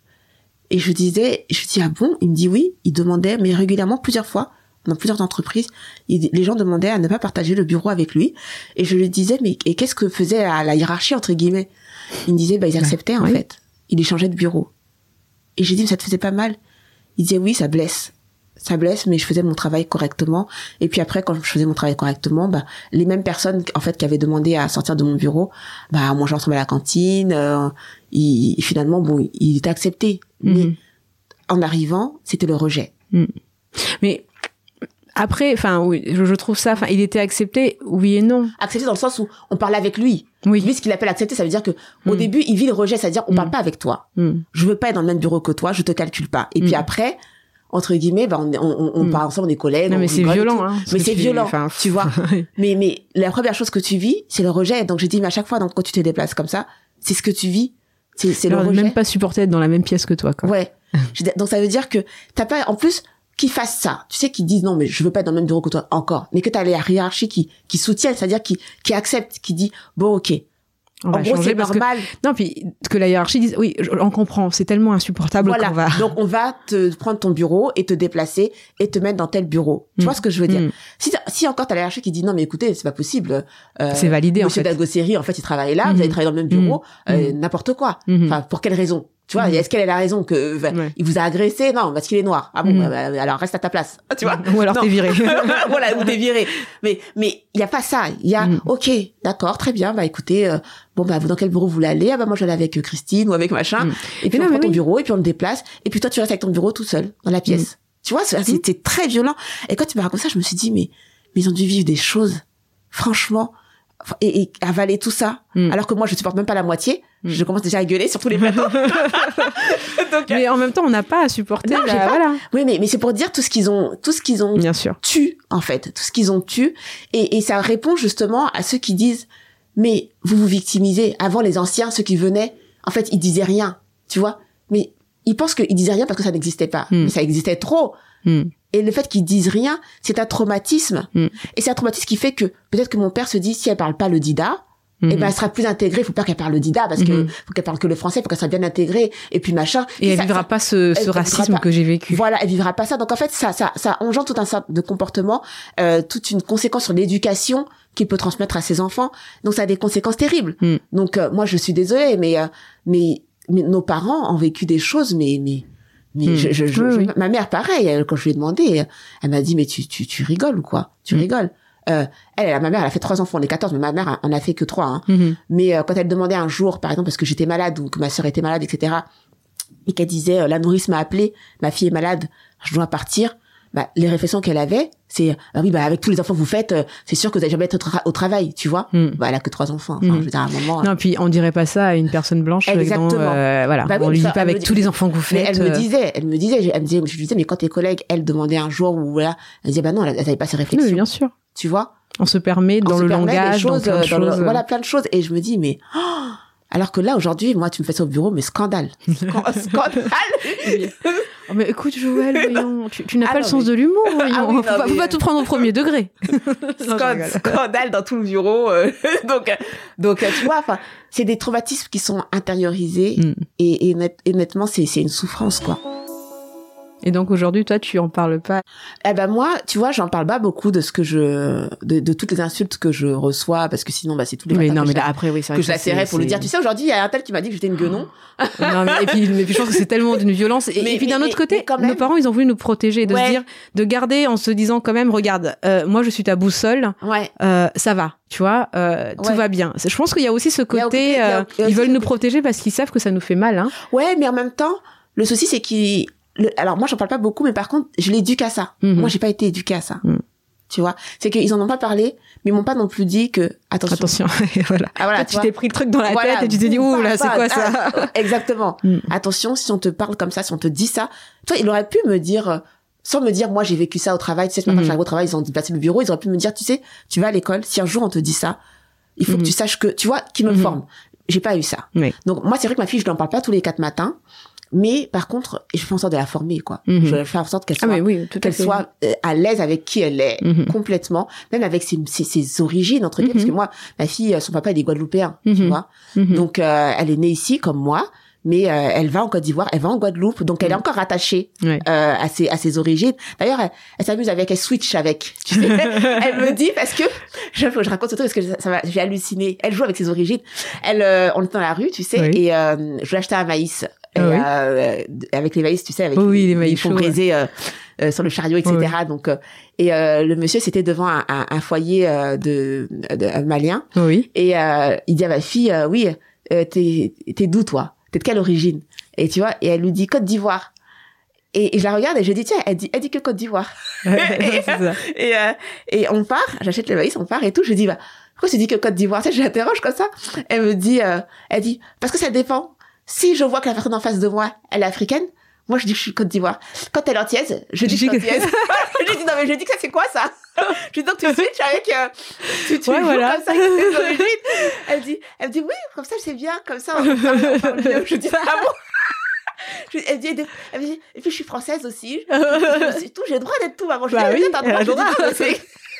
Et je disais, je dis, ah bon? Il me dit oui. Il demandait, mais régulièrement, plusieurs fois, dans plusieurs entreprises, il, les gens demandaient à ne pas partager le bureau avec lui. Et je lui disais, mais et qu'est-ce que faisait la, la hiérarchie, entre guillemets? Il me disait, bah, ils acceptaient, en oui. fait. Il échangeait de bureau. Et j'ai dit, mais ça te faisait pas mal? Il disait, oui, ça blesse. Ça blesse, mais je faisais mon travail correctement. Et puis après, quand je faisais mon travail correctement, bah, les mêmes personnes, en fait, qui avaient demandé à sortir de mon bureau, bah, mangeaient ensemble à la cantine, euh, ils, finalement, bon, il était accepté. Mm-hmm. Mais, en arrivant, c'était le rejet. Mm. Mais, après, enfin, oui, je, je trouve ça, enfin, il était accepté, oui et non. Accepté dans le sens où on parlait avec lui. Oui. Lui, ce qu'il appelle accepter, ça veut dire que, mm. au début, il vit le rejet, c'est-à-dire, on mm. parle pas avec toi. Mm. Je veux pas être dans le même bureau que toi, je te calcule pas. Et mm. puis après, entre guillemets, bah, on, on, on mm. parle ensemble, on est collègues. Non, mais c'est violent, hein. Mais c'est tu... violent, enfin, tu vois. mais, mais, la première chose que tu vis, c'est le rejet. Donc, j'ai dit, mais à chaque fois, donc, quand tu te déplaces comme ça, c'est ce que tu vis. C'est, c'est le rejet. Même pas supporter être dans la même pièce que toi, quoi. Ouais. Donc, ça veut dire que t'as pas, en plus, qu'ils fassent ça. Tu sais, qu'ils disent, non, mais je veux pas être dans le même bureau que toi, encore. Mais que t'as la hiérarchie qui, qui soutient, c'est-à-dire qui, qui accepte, qui dit, bon, ok. On en gros, c'est normal. Que... Non, puis que la hiérarchie dise, oui, on comprend, c'est tellement insupportable voilà. qu'on va... Donc, on va te prendre ton bureau et te déplacer et te mettre dans tel bureau. Tu mmh. vois ce que je veux dire? Mmh. Si, si encore t'as la hiérarchie qui dit, non, mais écoutez, c'est pas possible. Euh, c'est validé, en fait. Monsieur Dagosseri, en fait, il travaille là, mmh. vous allez travailler dans le même bureau, mmh. euh, n'importe quoi. Mmh. Enfin, pour quelle raison? Tu vois, mmh. est-ce qu'elle a la raison que bah, ouais. il vous a agressé? Non, parce qu'il est noir. Ah bon, mmh. bah, alors reste à ta place. Tu vois? Ou alors non. t'es viré. Voilà, ou t'es viré. Mais mais il y a pas ça. Il y a mmh. OK, d'accord, très bien. Bah écoutez, euh, bon bah vous dans quel bureau vous voulez aller? Ah bah moi je vais aller avec Christine ou avec machin. Mmh. Et puis mais on non, prend ton oui. bureau et puis on le déplace. Et puis toi tu restes avec ton bureau tout seul dans la pièce. Mmh. Tu vois, c'est, c'était mmh. très violent. Et quand tu m'as raconté ça, je me suis dit mais mais ils ont dû vivre des choses. Franchement. Et, et avaler tout ça, mm. alors que moi je supporte même pas la moitié, mm. je commence déjà à gueuler sur tous les plateaux. Donc, mais en même temps on n'a pas à supporter. Non, la... pas... Voilà. Oui, mais mais c'est pour dire tout ce qu'ils ont, tout ce qu'ils ont Bien sûr. tu en fait, tout ce qu'ils ont tu, et et ça répond justement à ceux qui disent mais vous vous victimisez. Avant les anciens, ceux qui venaient, en fait ils disaient rien, tu vois, mais ils pensent qu'ils disaient rien parce que ça n'existait pas, mm. mais ça existait trop. Mm. Et le fait qu'ils disent rien, c'est un traumatisme. Mm. Et c'est un traumatisme qui fait que peut-être que mon père se dit si elle parle pas le dida, mm-hmm. eh ben elle sera plus intégrée. Il faut pas qu'elle parle le dida parce mm-hmm. que faut qu'elle parle que le français, faut qu'elle soit bien intégrée. Et puis machin. Et, et elle ça, vivra ça, pas ce, ce racisme pas. que j'ai vécu. Voilà, elle vivra pas ça. Donc en fait, ça, ça, ça engendre tout un certain de comportements, euh, toute une conséquence sur l'éducation qu'il peut transmettre à ses enfants. Donc ça a des conséquences terribles. Mm. Donc euh, moi je suis désolée, mais euh, mais mais nos parents ont vécu des choses, mais mais Mais mmh. je, je, je, oui, oui. ma mère, pareil, elle, quand je lui ai demandé, elle m'a dit, mais tu, tu, tu rigoles ou quoi? Tu mmh. rigoles? euh, elle, elle, ma mère, elle a fait trois enfants, on est quatorze, mais ma mère en a fait que trois. Hein. Mm-hmm. Mais euh, quand elle demandait un jour, par exemple, parce que j'étais malade ou que ma sœur était malade, et cetera, et qu'elle disait, euh, la nourrice m'a appelée, ma fille est malade, je dois partir. Bah, les réflexions qu'elle avait, c'est, ah oui, bah, avec tous les enfants que vous faites, euh, c'est sûr que vous allez jamais être au, tra- au travail, tu vois. Mm. Bah, elle a que trois enfants. Enfin, mm. je veux dire, à un moment. Non, puis on dirait pas ça à une personne blanche. Exactement. Dont, euh, voilà. Bah oui, on lui dit ça, pas avec me, tous les enfants que vous faites. Elle me disait, elle me disait, elle me disait, je lui disais, mais quand tes collègues, elles demandaient un jour ou voilà, elle disait, bah non, elles n'avaient pas ces réflexions. Oui, bien sûr. Tu vois. On se permet dans on le permet langage, choses, dans plein de dans choses. Le, voilà, plein de choses. Et je me dis, mais, oh, alors que là, aujourd'hui, moi, tu me fais ça au bureau, mais scandale. Scandale. Oh, mais écoute, Joël, voyons, tu, tu n'as ah pas non, le sens mais... de l'humour, voyons. Ah oui, non, faut, pas, mais... faut pas tout prendre au premier degré. Scand- scandale dans tout le bureau. Euh, donc, euh, donc, euh, tu vois, enfin, c'est des traumatismes qui sont intériorisés mm. et, et, net, et nettement, c'est, c'est une souffrance, quoi. Et donc aujourd'hui, toi, tu en parles pas? Eh ben moi, tu vois, j'en parle pas beaucoup de ce que je, de, de toutes les insultes que je reçois, parce que sinon, bah c'est tous les mais matins non, que mais je, là, après, oui, c'est vrai que je l'atterrais pour lui dire. Tu sais, aujourd'hui, il y a un tel qui m'a dit que j'étais une guenon. Non, mais et puis, mais puis je pense que c'est tellement d'une violence. Et, mais, et puis d'un mais, autre côté, même... nos parents, ils ont voulu nous protéger, de ouais. se dire, de garder en se disant quand même, regarde, euh, moi, je suis ta boussole. Ouais. Euh, ça va. Tu vois, euh, tout ouais. va bien. Je pense qu'il y a aussi ce côté, a, euh, a, ils veulent nous protéger parce qu'ils savent que ça nous fait mal, hein. Ouais, mais en même temps, le souci, c'est qu'ils Le, alors moi j'en parle pas beaucoup, mais par contre je l'éduque à ça. Mm-hmm. Moi j'ai pas été éduquée à ça. Mm. Tu vois, c'est qu'ils en ont pas parlé, mais ils m'ont pas non plus dit que attention. Attention, voilà. Ah, voilà tu, tu t'es pris le truc dans la voilà, tête et tu t'es dit ouh là c'est quoi ça. Ah, exactement. Mm. Attention, si on te parle comme ça, si on te dit ça, toi il aurait pu me dire sans me dire moi j'ai vécu ça au travail. Tu sais ce matin mm-hmm. j'arrive au travail, ils ont déplacé le bureau, ils auraient pu me dire tu sais tu vas à l'école, si un jour on te dit ça, il faut mm-hmm. que tu saches que tu vois qui me mm-hmm. forme. J'ai pas eu ça. Oui. Donc moi c'est vrai que ma fille je lui en parle pas tous les quatre matins. Mais par contre, je fais en sorte de la former, quoi. Mm-hmm. Je fais en sorte qu'elle soit, ah oui, qu'elle soit euh, à l'aise avec qui elle est, mm-hmm. complètement, même avec ses, ses, ses origines entre guillemets. Mm-hmm. Parce que moi, ma fille, son papa il est guadeloupéen, mm-hmm. tu vois. Mm-hmm. Donc euh, elle est née ici comme moi, mais euh, elle va en Côte d'Ivoire, elle va en Guadeloupe, donc elle mm-hmm. est encore rattachée ouais. euh, à ses à ses origines. D'ailleurs, elle, elle s'amuse avec, elle switch avec. Tu sais, elle me dit parce que je, je raconte ce truc parce que ça, ça m'a, j'ai halluciné. Elle joue avec ses origines. Elle, euh, on était dans la rue, tu sais, oui. et euh, je lui ai acheté un maïs. Et, oui. euh, avec les maïs, tu sais, avec oh oui, les, les maïs font briser euh, euh, sur le chariot, et cetera. Oui. Donc, euh, et euh, le monsieur, c'était devant un, un, un foyer euh, de, de un malien. Oui. Et euh, il dit à ma fille, euh, oui, euh, t'es, t'es d'où toi? T'es de quelle origine? Et tu vois, et elle lui dit Côte d'Ivoire. Et, et je la regarde et je dis tiens, elle dit, elle dit que Côte d'Ivoire. Ouais, et, c'est ça. Et, euh, et on part, j'achète les maïs, on part et tout. Je dis bah pourquoi tu dis que Côte d'Ivoire? Tu sais, je l'interroge comme ça. Elle me dit, euh, elle dit parce que ça dépend. Si je vois que la personne en face de moi, elle est africaine, moi je dis que je suis Côte d'Ivoire. Quand elle est antillaise, je dis que je suis antillaise. Je dis non mais je dis que ça c'est quoi ça? Je dis donc tu switches avec euh, tu tu ouais, joues voilà. comme ça avec tes origines. Elle dit elle dit oui, comme ça c'est bien, comme ça on parle, on parle mieux. Je dis ah bon? Je, elle, dit, elle me dit et puis je suis française aussi. Je, je, tout, j'ai le droit d'être tout avant. Je bah dis oui, t'as le droit. Je dis,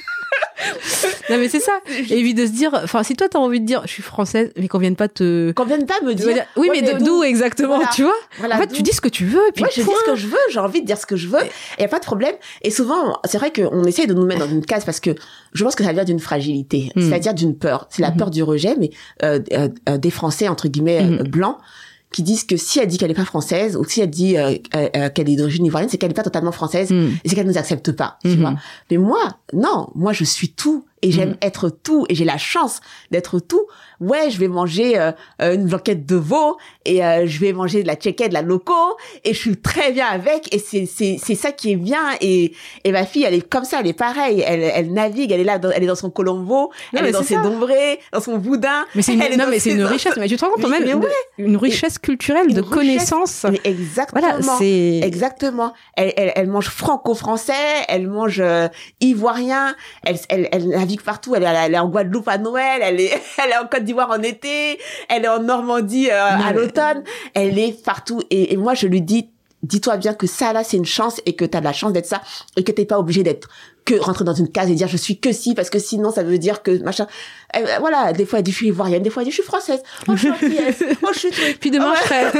non mais c'est ça, et évite de se dire, enfin si toi t'as envie de dire je suis française mais qu'on vienne pas te qu'on vienne pas me dire oui ouais, mais, mais d'où exactement voilà. Tu vois voilà, en fait d'où. Tu dis ce que tu veux et puis ouais, je dis ce que je veux, j'ai envie de dire ce que je veux et y a pas de problème. Et souvent c'est vrai qu'on essaye de nous mettre dans une case parce que je pense que ça vient d'une fragilité, mm. c'est-à-dire d'une peur, c'est la mm-hmm. peur du rejet, mais euh, euh, des Français entre guillemets mm. euh, blancs qui disent que si elle dit qu'elle est pas française ou si elle dit euh, euh, qu'elle est d'origine ivoirienne, c'est qu'elle est pas totalement française mm. et c'est qu'elle nous accepte pas, tu mm-hmm. vois. Mais moi, non, moi je suis tout et j'aime mm. être tout et j'ai la chance d'être tout. Ouais, je vais manger euh, une blanquette de veau et euh, je vais manger de la tchéké, de la loco et je suis très bien avec et c'est c'est c'est ça qui est bien et et ma fille elle est comme ça, elle est pareille, elle elle navigue, elle est là, dans, elle est dans son colombo, non, elle est dans ses ça. dombrés, dans son boudin. Mais c'est une, non mais c'est une richesse, mais tu te rends compte même ouais. une richesse culturelle une de richesse, connaissances. Mais exactement. Voilà, c'est exactement. Elle elle elle mange franco-français, elle mange euh, ivoirien, elle elle elle navigue partout, elle est, elle est en Guadeloupe à Noël, elle est elle est en Côte d'Ivoire en été, elle est en Normandie euh, à l'automne, elle est partout et, et moi je lui dis dis-toi bien que ça là c'est une chance et que t'as de la chance d'être ça et que t'es pas obligé d'être que rentrer dans une case et dire je suis que si parce que sinon ça veut dire que machin. Et, voilà, des fois elle dit je suis ivoirienne, des fois elle dit je suis française, oh je suis antillaise, oh je suis truc. Puis demain je serai.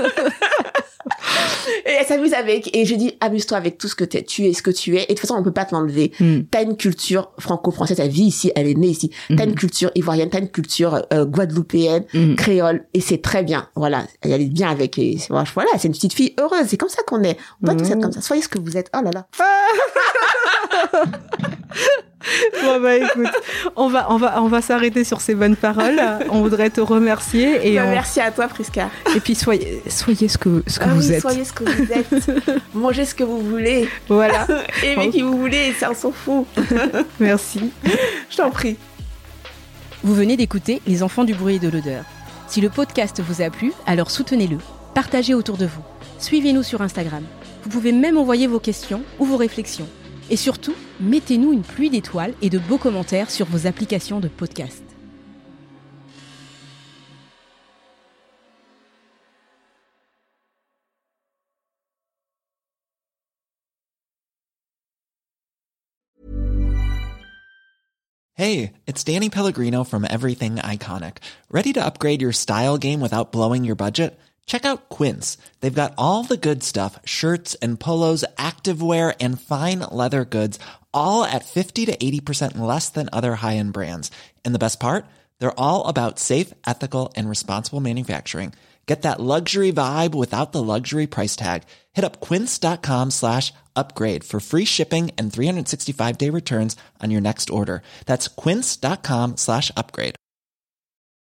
Et elle s'amuse avec et je dis amuse-toi avec tout ce que t'es, tu es ce que tu es et de toute façon on peut pas te l'enlever. Mm. T'as une culture franco-française, elle vit ici, elle est née ici. Mm. T'as une culture ivoirienne, t'as une culture euh, guadeloupéenne, mm. créole et c'est très bien. Voilà, elle est bien avec et c'est, voilà, c'est une petite fille heureuse, c'est comme ça qu'on est. On doit mm. tous être comme ça. Soyez ce que vous êtes. Oh là là. Bon bah écoute, on va on va on va s'arrêter sur ces bonnes paroles. On voudrait te remercier et bah, on... merci à toi Prisca. Et puis soyez soyez ce que ce que ah vous oui, êtes. Soyez ce que vous êtes. Mangez ce que vous voulez. Voilà. Aimez qui vous voulez, ça on s'en fout. Merci. Je t'en prie. Vous venez d'écouter Les Enfants du bruit et de l'odeur. Si le podcast vous a plu, alors soutenez-le. Partagez autour de vous. Suivez-nous sur Instagram. Vous pouvez même envoyer vos questions ou vos réflexions. Et surtout, mettez-nous une pluie d'étoiles et de beaux commentaires sur vos applications de podcast. Hey, it's Danny Pellegrino from Everything Iconic. Ready to upgrade your style game without blowing your budget? Check out Quince. They've got all the good stuff, shirts and polos, activewear, and fine leather goods, all at fifty to eighty percent less than other high-end brands. And the best part? They're all about safe, ethical, and responsible manufacturing. Get that luxury vibe without the luxury price tag. Hit up quince.com slash upgrade for free shipping and three sixty-five day returns on your next order. That's quince.com slash upgrade.